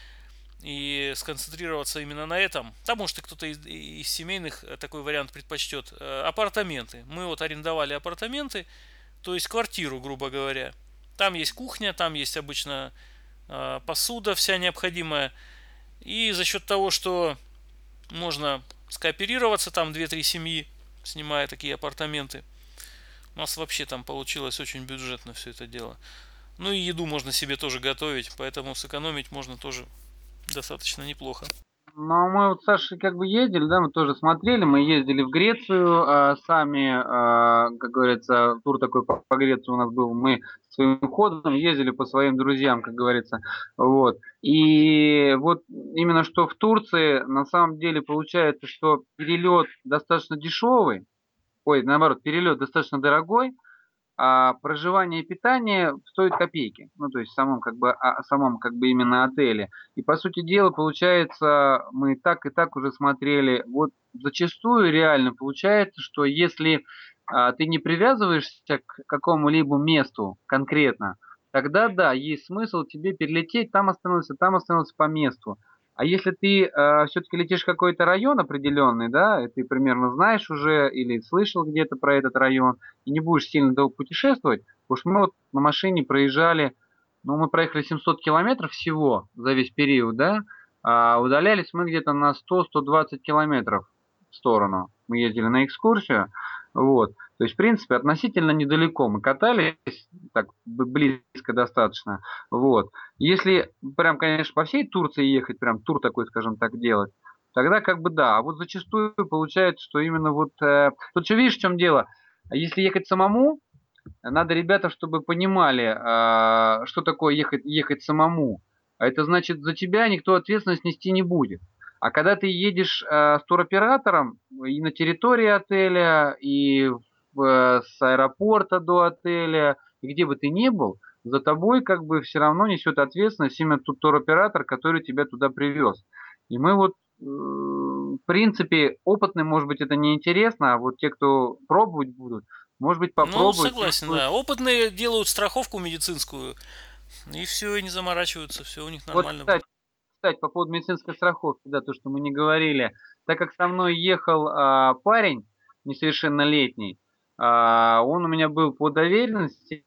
и сконцентрироваться именно на этом, там может и кто-то из, из семейных такой вариант предпочтет. Э, Апартаменты. Мы вот арендовали апартаменты, то есть квартиру, грубо говоря. Там есть кухня, там есть обычно э, посуда вся необходимая. И за счет того, что можно скооперироваться, там две-три семьи, снимая такие апартаменты, у нас вообще там получилось очень бюджетно все это дело. Ну и еду можно себе тоже готовить, поэтому сэкономить можно тоже достаточно неплохо. Ну, а мы вот с Сашей как бы ездили, да, мы тоже смотрели, мы ездили в Грецию, а, сами, а, как говорится, тур такой по, по Греции у нас был, мы своим ходом ездили по своим друзьям, как говорится, вот. И вот именно что в Турции, на самом деле получается, что перелет достаточно дешевый, ой, наоборот, перелет достаточно дорогой, а проживание и питание стоит копейки. Ну, то есть в самом как бы, а, самом как бы именно отеле. И по сути дела, получается, мы так и так уже смотрели. Вот зачастую реально получается, что если а, ты не привязываешься к какому-либо месту конкретно, тогда да, есть смысл тебе перелететь, там остановиться, там остановиться по месту. А если ты э, все-таки летишь в какой-то район определенный, да, и ты примерно знаешь уже или слышал где-то про этот район, и не будешь сильно долго путешествовать, потому что мы вот на машине проезжали, ну, мы проехали семьсот километров всего за весь период, да, а удалялись мы где-то на сто - сто двадцать километров в сторону. Мы ездили на экскурсию, вот. То есть, в принципе, относительно недалеко мы катались, так близко достаточно, вот. Если прям, конечно, по всей Турции ехать, прям тур такой, скажем так, делать, тогда как бы да. А вот зачастую получается, что именно вот... Э, тут что видишь, в чем дело? Если ехать самому, надо ребята, чтобы понимали, а, что такое ехать, ехать самому. А это значит, за тебя никто ответственность нести не будет. А когда ты едешь а, с туроператором и на территории отеля, и в, э, с аэропорта до отеля, и где бы ты ни был, за тобой как бы все равно несет ответственность именно тот туроператор, который тебя туда привез. И мы вот, э, в принципе, опытным, может быть, это не интересно, а вот те, кто пробовать будут, может быть, Ну, попробуют, им согласен, будет. да. Опытные делают страховку медицинскую, и все, и не заморачиваются, все у них Вот, нормально будет. кстати, кстати, по поводу медицинской страховки, да, то, что мы не говорили. Так как со мной ехал а, парень несовершеннолетний, а, он у меня был по доверенности,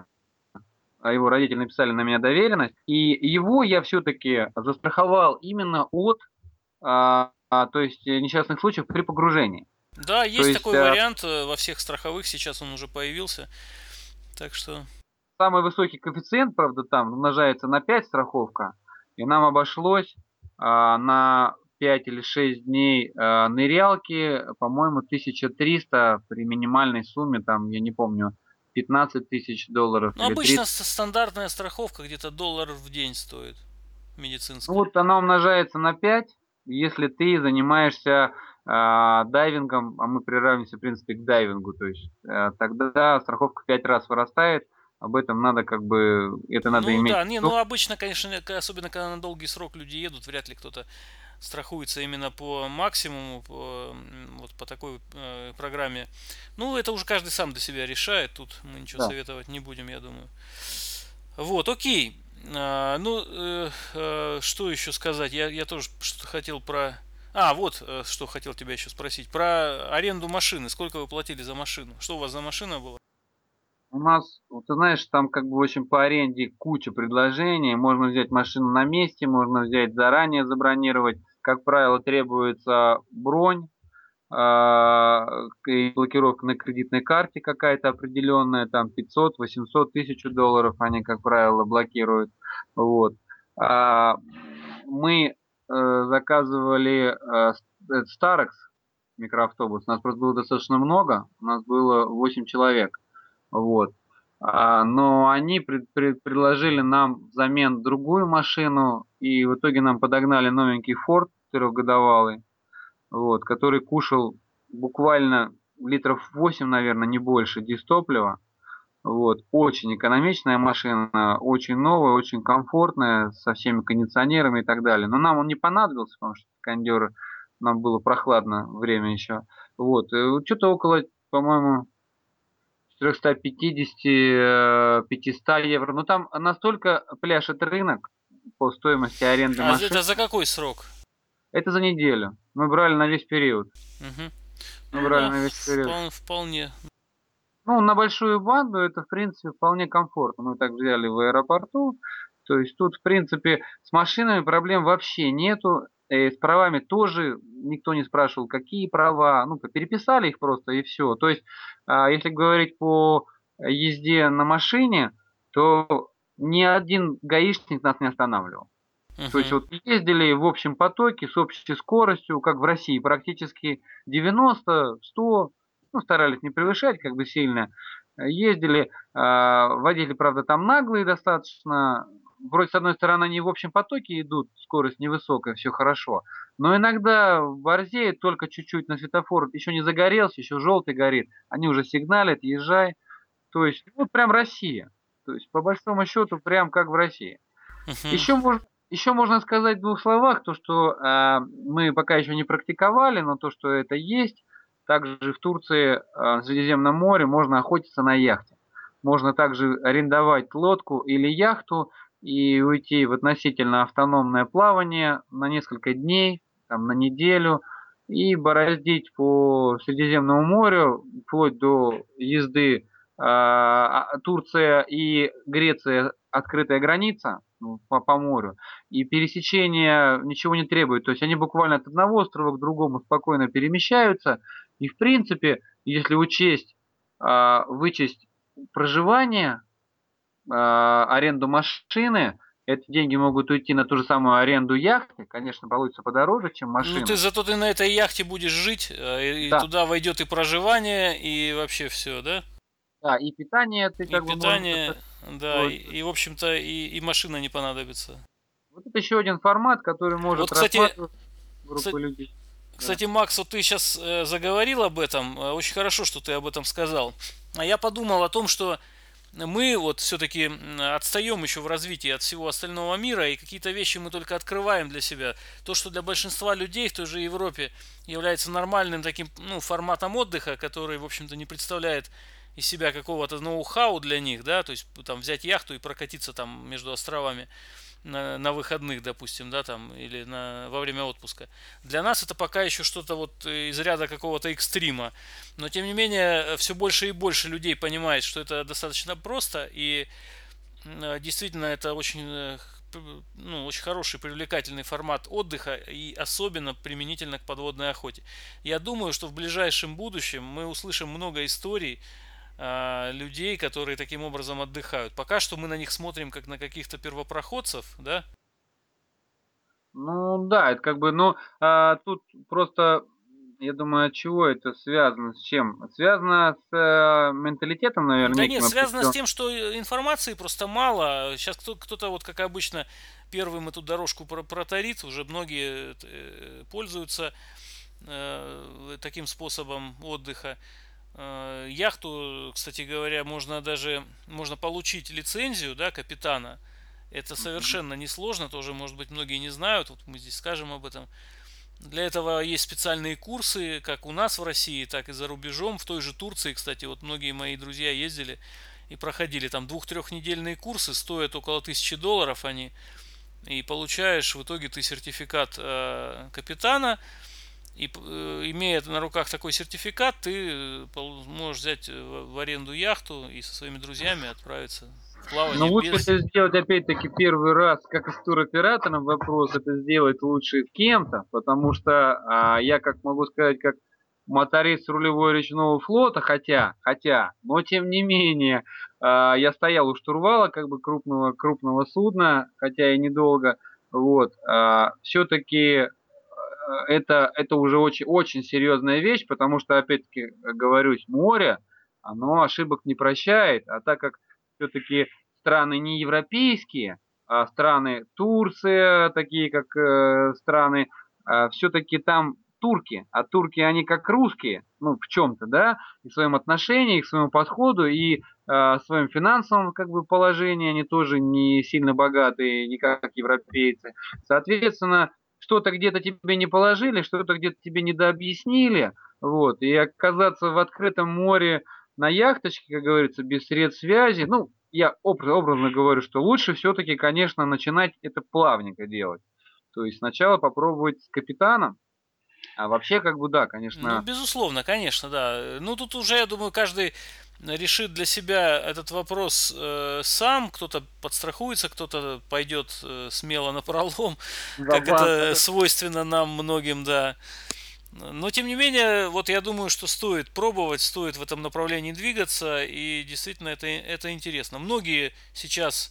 а его родители написали на меня доверенность, и его я все-таки застраховал именно от, а, а, то есть э, несчастных случаев при погружении. Да, То есть есть такой а, вариант э, во всех страховых, сейчас он уже появился, так что... самый высокий коэффициент, правда, там умножается на пять страховка, и нам обошлось а, на пять или шесть дней а, нырялки, по-моему, тысяча триста при минимальной сумме, там, я не помню, пятнадцать тысяч долларов Ну, или обычно тридцать. с- стандартная страховка где-то доллар в день стоит, Ну, медицинская. вот она умножается на пять, если ты занимаешься а, дайвингом, а мы приравниваемся, в принципе, к дайвингу, то есть а, тогда страховка в пять раз вырастает, об этом надо как бы, это надо Ну иметь да, в не, виду. ну обычно, конечно, к- особенно когда на долгий срок люди едут, вряд ли кто-то страхуется именно по максимуму, по, вот по такой э, программе. Ну, это уже каждый сам для себя решает. Тут мы ничего Да. советовать не будем, я думаю. Вот, окей. А, ну, э, э, что еще сказать? Я, я тоже что-то хотел про... А, вот, э, что хотел тебя еще спросить. Про аренду машины. Сколько вы платили за машину? Что у вас за машина была? У нас, вот ты знаешь, там как бы в общем по аренде куча предложений. Можно взять машину на месте, можно взять заранее, забронировать. Как правило, требуется бронь, а, и блокировка на кредитной карте какая-то определенная, там пятьсот, восемьсот, тысячу долларов они, как правило, блокируют. Вот. А, мы э, заказывали э, Starex микроавтобус. У нас просто было достаточно много, у нас было восемь человек. Вот. А, но они пред- пред- предложили нам взамен другую машину, и в итоге нам подогнали новенький Ford трехгодовалый, вот, который кушал буквально литров восемь, наверное, не больше дистоплива. Вот, очень экономичная машина, очень новая, очень комфортная, со всеми кондиционерами и так далее. Но нам он не понадобился, потому что кондер, нам было прохладно время еще. Вот, э, что-то около, по-моему, четыреста пятьдесят, э, пятьсот евро. Но там настолько пляшет рынок по стоимости аренды А машин. это за какой срок? Это за неделю. Мы брали на весь период. Мгм. Мы Ну брали да, на весь период. вполне, вполне. Ну, на большую банду это, в принципе, вполне комфортно. Мы так взяли в аэропорту. То есть тут, в принципе, с машинами проблем вообще нету. И с правами тоже никто не спрашивал, какие права. Ну, переписали их просто и все. То есть, а, если говорить по езде на машине, то ни один гаишник нас не останавливал. То есть Мгм. вот ездили в общем потоке с общей скоростью, как в России, практически девяносто, сто, ну, старались не превышать как бы сильно. Э, Ездили, а, водители, правда, там наглые достаточно. Вроде, с одной стороны, они в общем потоке идут, скорость невысокая, все хорошо. Но иногда борзеет только чуть-чуть на светофор, еще не загорелся, еще желтый горит. Они уже сигналят, езжай. То есть, ну, вот прям Россия. То есть, по большому счету, прям как в России. Мгм. Еще можно, еще можно сказать в двух словах то, что а, мы пока еще не практиковали, но то, что это есть. Также в Турции, а, в Средиземном море можно охотиться на яхте. Можно также арендовать лодку или яхту и уйти в относительно автономное плавание на несколько дней, там, на неделю, и бороздить по Средиземному морю вплоть до езды. а, а, Турция и Греция открытая граница, ну, по, по морю, и пересечение ничего не требует. То есть они буквально от одного острова к другому спокойно перемещаются. И в принципе, если учесть, а, вычесть проживание, а, аренду машины, эти деньги могут уйти на ту же самую аренду яхты. Конечно, получится подороже, чем Ну ты машина. зато ты на этой яхте будешь жить, э, и и Да, туда войдет и проживание, и вообще все, да? да, и питание ты И как бы можешь питание, достаточно да, и, устроить. и, в общем-то, и, и машина не понадобится. Вот это еще один формат, который может Вот, кстати, рассматривать группа кстати, людей. Да. кстати, Макс, вот ты сейчас э, заговорил об этом, э, очень хорошо, что ты об этом сказал. А я подумал о том, что мы вот все-таки отстаем еще в развитии от всего остального мира, и какие-то вещи мы только открываем для себя. То, что для большинства людей в той же Европе является нормальным таким, ну, форматом отдыха, который, в общем-то, не представляет из себя какого-то ноу-хау для них, да, то есть там взять яхту и прокатиться там между островами на, на выходных, допустим, да, там, или на, во время отпуска. Для нас это пока еще что-то вот из ряда какого-то экстрима. Но, тем не менее, все больше и больше людей понимает, что это достаточно просто, и э, действительно это очень, э, ну, очень хороший, привлекательный формат отдыха, и особенно применительно к подводной охоте. Я думаю, что в ближайшем будущем мы услышим много историй а, людей, которые таким образом отдыхают. Пока что мы на них смотрим как на каких-то первопроходцев, да? Ну да, это как бы, ну, а, тут просто, я думаю, от чего это связано, с чем? Связано с э, менталитетом, наверное, Да нет, неким связано с определенным. тем, что информации просто мало. Сейчас кто- кто-то, вот как обычно, первым эту дорожку про- протарит, уже многие э, пользуются э, таким способом отдыха. Э, Яхту, кстати говоря, можно даже можно получить лицензию, да, капитана, Это Мгм. совершенно несложно, тоже, может быть, многие не знают, вот мы здесь скажем об этом. Для этого есть специальные курсы, как у нас в России, так и за рубежом. В той же Турции, кстати, вот многие мои друзья ездили и проходили там двух-трехнедельные курсы, стоят около тысячи долларов они, и получаешь в итоге ты сертификат э, капитана, и э, имея на руках такой сертификат, ты э, можешь взять э, в в аренду яхту и со своими друзьями отправиться в Но плавание лучше без... это сделать опять-таки первый раз, как и с туроператором вопрос, это сделать лучше с кем-то, потому что а, я, как могу сказать, как моторист рулевой речного флота, хотя, хотя, но тем не менее, а, я стоял у штурвала как бы крупного, крупного судна, хотя и недолго, вот, а, все-таки это, это уже очень, очень серьезная вещь, потому что, опять-таки, говорюсь, море, оно ошибок не прощает, а так как все-таки страны не европейские, а страны Турция, такие как э, страны, э, все-таки там турки, а турки они как русские, ну в чем-то, да, и в своем отношении, и к своему подходу, и э, в своем финансовом как бы положении они тоже не сильно богатые, не как европейцы. Соответственно, что-то где-то тебе не положили, что-то где-то тебе недообъяснили, вот, и оказаться в открытом море на яхточке, как говорится, без средств связи, ну, я образно говорю, что лучше все-таки, конечно, начинать это плавненько делать. То есть сначала попробовать с капитаном, а вообще, как бы, да, Ну, конечно, безусловно, конечно, да. Ну, тут уже, я думаю, каждый решит для себя этот вопрос э, сам. Кто-то подстрахуется, кто-то пойдет э, смело на пролом, как Вован, это это свойственно нам многим, да. Но, тем не менее, вот я думаю, что стоит пробовать, стоит в этом направлении двигаться, и действительно это, это интересно. Многие сейчас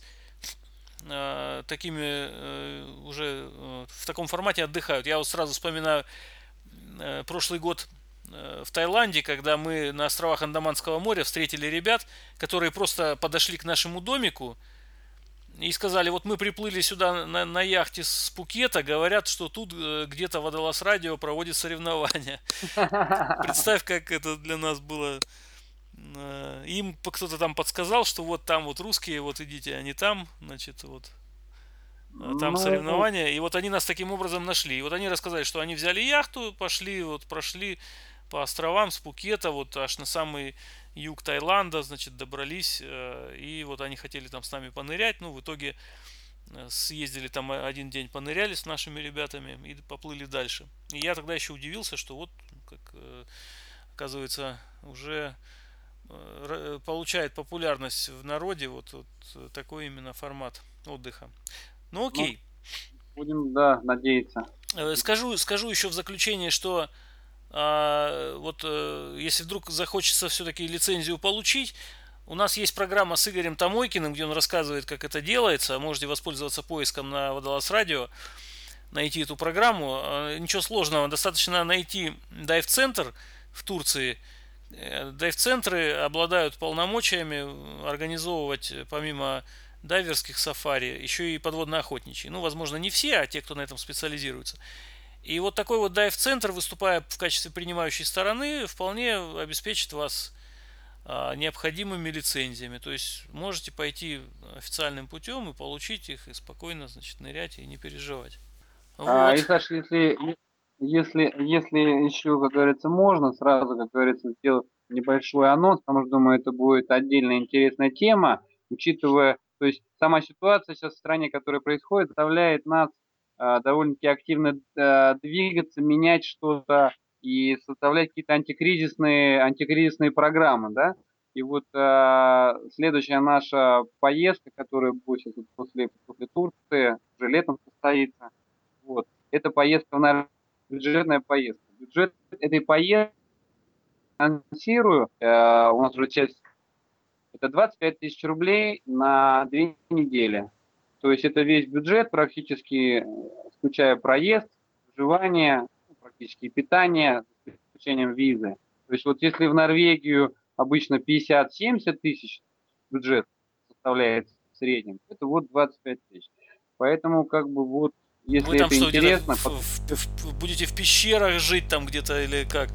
э, такими э, уже э, в таком формате отдыхают. Я вот сразу вспоминаю э, прошлый год э, в Таиланде, когда мы на островах Андаманского моря встретили ребят, которые просто подошли к нашему домику и сказали, вот мы приплыли сюда на, на яхте с Пукета, говорят, что тут э, где-то Водолаз Радио проводит соревнования. Представь, как это для нас было. Э, Им кто-то там подсказал, что вот там вот русские, вот идите, они там, значит, вот э, там ну, соревнования. И вот они нас таким образом нашли. И вот они рассказали, что они взяли яхту, пошли, вот прошли по островам с Пукета, вот аж на самый юг Таиланда, значит, добрались. э, И вот они хотели там с нами понырять. Ну, в итоге э, съездили там один день, поныряли с нашими ребятами и поплыли дальше. И я тогда еще удивился, что вот, как э, оказывается, уже э, получает популярность в народе вот, вот такой именно формат отдыха. Ну ну, окей. будем, да, надеяться. Э, Скажу, скажу еще в заключение, что а, вот э, если вдруг захочется все-таки лицензию получить, у нас есть программа с Игорем Томойкиным, где он рассказывает, как это делается. Можете воспользоваться поиском на Водолаз Радио, найти эту программу. А, Ничего сложного, достаточно найти дайв-центр в Турции. Э, Дайв-центры обладают полномочиями организовывать э, помимо дайверских сафари еще и подводно-охотничьи. Ну, возможно, не все, а те, кто на этом специализируется. И вот такой вот дайв-центр, выступая в качестве принимающей стороны, вполне обеспечит вас а, необходимыми лицензиями. То есть можете пойти официальным путем и получить их, и спокойно, значит, нырять и не переживать. А, и, Вот. Саш, если, если, если еще, как говорится, можно, сразу, как говорится, сделать небольшой анонс, потому что, думаю, это будет отдельная интересная тема, учитывая, то есть сама ситуация сейчас в стране, которая происходит, заставляет нас а, довольно-таки активно а, двигаться, менять что-то и составлять какие-то антикризисные, антикризисные программы, да. И вот а, следующая наша поездка, которая будет сейчас вот после, после Турции, уже летом состоится, вот. Это поездка, наверное, бюджетная поездка. Бюджет этой поездки финансирую, э, у нас уже часть, это двадцать пять тысяч рублей на две недели. То есть это весь бюджет, практически, включая проезд, проживание, ну, практически питание, с исключением визы. То есть вот если в Норвегию обычно пятьдесят-семьдесят тысяч бюджет составляет в среднем, это вот двадцать пять тысяч. Поэтому как бы вот, Вы если там это что, где-то интересно, в- в- в- будете в пещерах жить там где-то или как?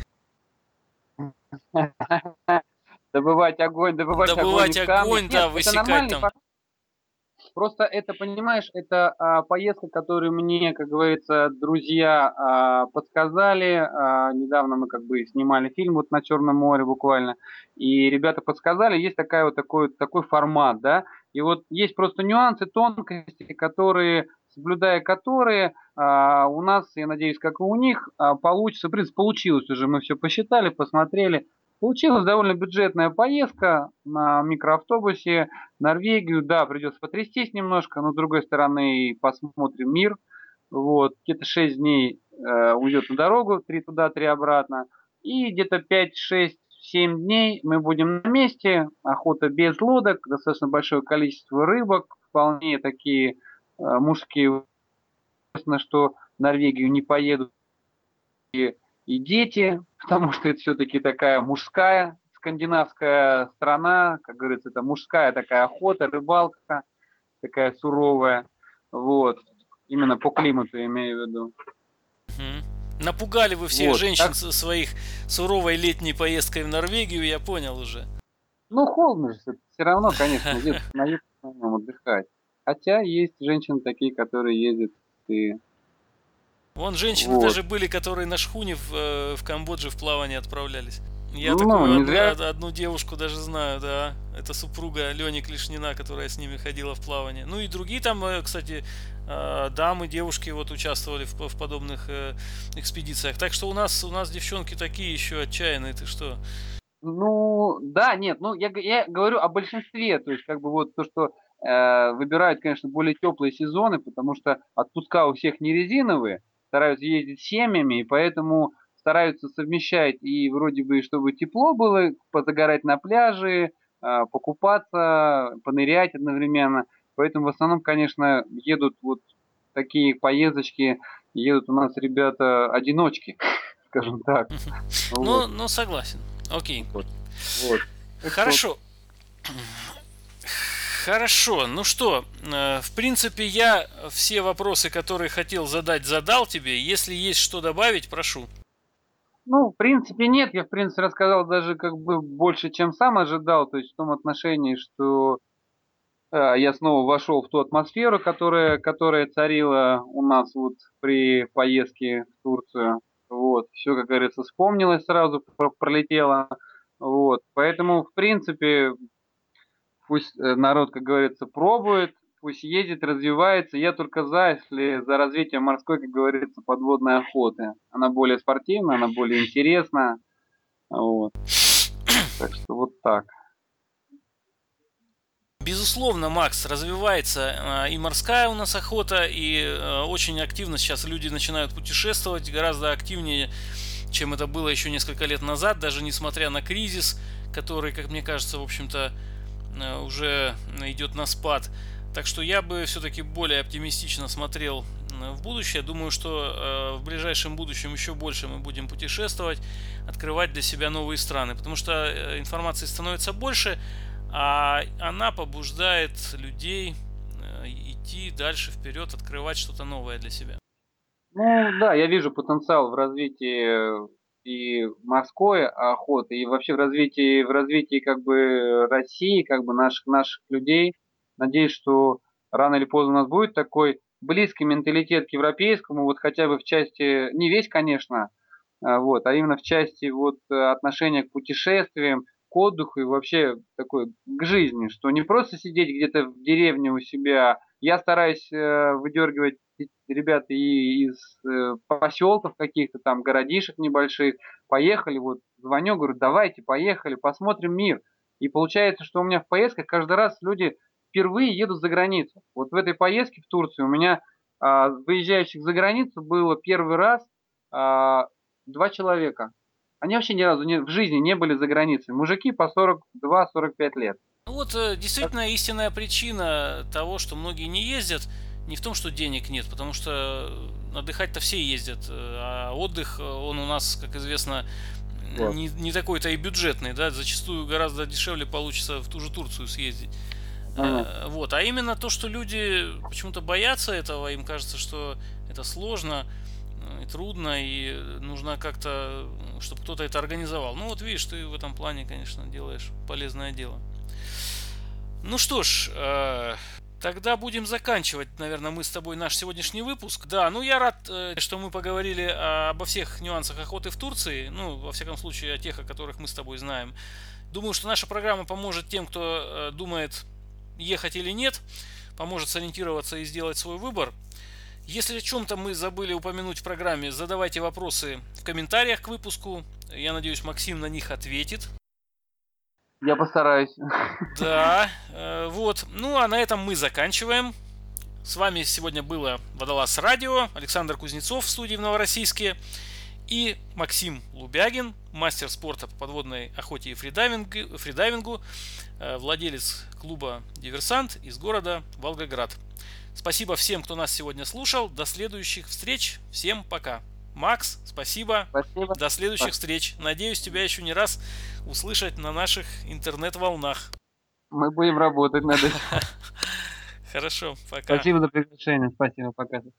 добывать огонь, добывать огонь Добывать из камня. огонь, Нет, да, это высекать нормальный там. формат. Просто это, понимаешь, это а, поездка, которую мне, как говорится, друзья а, подсказали. А, недавно мы как бы снимали фильм вот на Черном море буквально, и ребята подсказали, есть такая вот такой, такой формат, да, и вот есть просто нюансы, тонкости, которые, соблюдая которые, а, у нас, я надеюсь, как и у них, а, получится, в принципе, получилось уже, мы все посчитали, посмотрели. Получилась довольно бюджетная поездка на микроавтобусе в Норвегию. Да, придется потрястись немножко, но с другой стороны посмотрим мир. Вот, где-то шесть дней э, уйдет на дорогу, три туда, три обратно. И где-то пять, шесть, семь дней мы будем на месте. Охота без лодок, достаточно большое количество рыбок, вполне такие э, мужские. Естественно, что в Норвегию не поедут и, и дети, потому что это все-таки такая мужская скандинавская страна, как говорится, это мужская такая охота, рыбалка, такая суровая, вот, именно по климату я имею в виду. Мгм. Напугали вы всех Вот, женщин так, со своих суровой летней поездкой в Норвегию, я понял уже. ну, холодно же, все равно, конечно, едут на юг в основном отдыхать. Хотя есть женщины такие, которые ездят и Вон женщины вот. даже были, которые на шхуне в, э, в Камбодже в плавание отправлялись. Я Ну, такую не одну, зря. од- одну девушку даже знаю, да. Это супруга Лени Клишнина, которая с ними ходила в плавание. Ну и другие там, э, кстати, э, дамы, девушки вот участвовали в, в подобных э, экспедициях. Так что у нас, у нас девчонки такие еще отчаянные, ты что? Ну, да, нет, ну, я, г- я говорю о большинстве, то есть, как бы, вот то, что э, выбирают, конечно, более теплые сезоны, потому что отпуска у всех не резиновые, стараются ездить с семьями, и поэтому стараются совмещать и вроде бы, чтобы тепло было, позагорать на пляже, э, покупаться, понырять одновременно. Поэтому в основном, конечно, едут вот такие поездочки, едут у нас ребята-одиночки, скажем так. Вот, Ну, ну согласен. Окей. вот, вот. Так что Хорошо. Хорошо, ну что, э, в принципе, я все вопросы, которые хотел задать, задал тебе. Если есть что добавить, прошу. ну, в принципе, нет. Я, в принципе, рассказал даже как бы больше, чем сам ожидал. То есть в том отношении, что э, я снова вошел в ту атмосферу, которая, которая царила у нас вот при поездке в Турцию. Вот. Все, как говорится, вспомнилось сразу, про- пролетело. Вот. Поэтому, в принципе, пусть э, народ, как говорится, пробует, пусть ездит, развивается. Я только за, если за развитие морской, как говорится, подводной охоты. Она более спортивная, она более интересная. Вот. Так что вот так. Безусловно, Макс, развивается э, и морская у нас охота, и э, очень активно сейчас люди начинают путешествовать, гораздо активнее, чем это было еще несколько лет назад, даже несмотря на кризис, который, как мне кажется, в общем-то, э, уже идет на спад. Так что я бы все-таки более оптимистично смотрел э, в будущее. Думаю, что э, в ближайшем будущем еще больше мы будем путешествовать, открывать для себя новые страны, потому что э, информации становится больше, а она побуждает людей э, идти дальше вперед, открывать что-то новое для себя. Ну да, я вижу потенциал в развитии и морской охоты, и вообще в развитии, в развитии как бы России, как бы наших, наших людей. Надеюсь, что рано или поздно у нас будет такой близкий менталитет к европейскому, вот хотя бы в части, не весь, конечно, а, вот, а именно в части вот э, отношения к путешествиям, к отдыху и вообще такой к жизни, что не просто сидеть где-то в деревне у себя. Я стараюсь э, выдергивать и- ребят и из э, поселков каких-то там, городишек небольших. Поехали, вот звоню, говорю, давайте, поехали, посмотрим мир. И получается, что у меня в поездках каждый раз люди впервые едут за границу. Вот в этой поездке в Турцию у меня а, выезжающих за границу было первый раз а, два человека. Они вообще ни разу не, в жизни не были за границей. Мужики по сорок два сорок пять лет. Ну вот э, Так, действительно истинная причина того, что многие не ездят, не в том, что денег нет, потому что отдыхать-то все ездят, э, а отдых, э, он у нас, как известно, вот. не, не такой-то и бюджетный, да, зачастую гораздо дешевле получится в ту же Турцию съездить. Ага. Э, Вот, а именно то, что люди почему-то боятся этого, им кажется, что это сложно, э, и трудно, и нужно как-то, чтобы кто-то это организовал. Ну вот видишь, ты в этом плане, конечно, делаешь полезное дело. Ну что ж, э, Тогда будем заканчивать, наверное, мы с тобой наш сегодняшний выпуск. Да, ну я рад, что мы поговорили обо всех нюансах охоты в Турции. Ну, во всяком случае, о тех, о которых мы с тобой знаем. Думаю, что наша программа поможет тем, кто думает, ехать или нет. Поможет сориентироваться и сделать свой выбор. Если о чем-то мы забыли упомянуть в программе, задавайте вопросы в комментариях к выпуску. Я надеюсь, Максим на них ответит. Я постараюсь. Да, вот. Ну, а на этом мы заканчиваем. С вами сегодня было Водолаз Радио, Александр Кузнецов в студии в Новороссийске и Максим Лубягин, мастер спорта по подводной охоте и фридайвингу, фридайвингу, владелец клуба «Диверсант» из города Волгоград. Спасибо всем, кто нас сегодня слушал. До следующих встреч. Всем пока. Макс, спасибо. Спасибо. До следующих встреч. Надеюсь, тебя еще не раз услышать на наших интернет-волнах. Мы будем работать над этим. Хорошо, пока. Спасибо за приглашение. Спасибо, пока.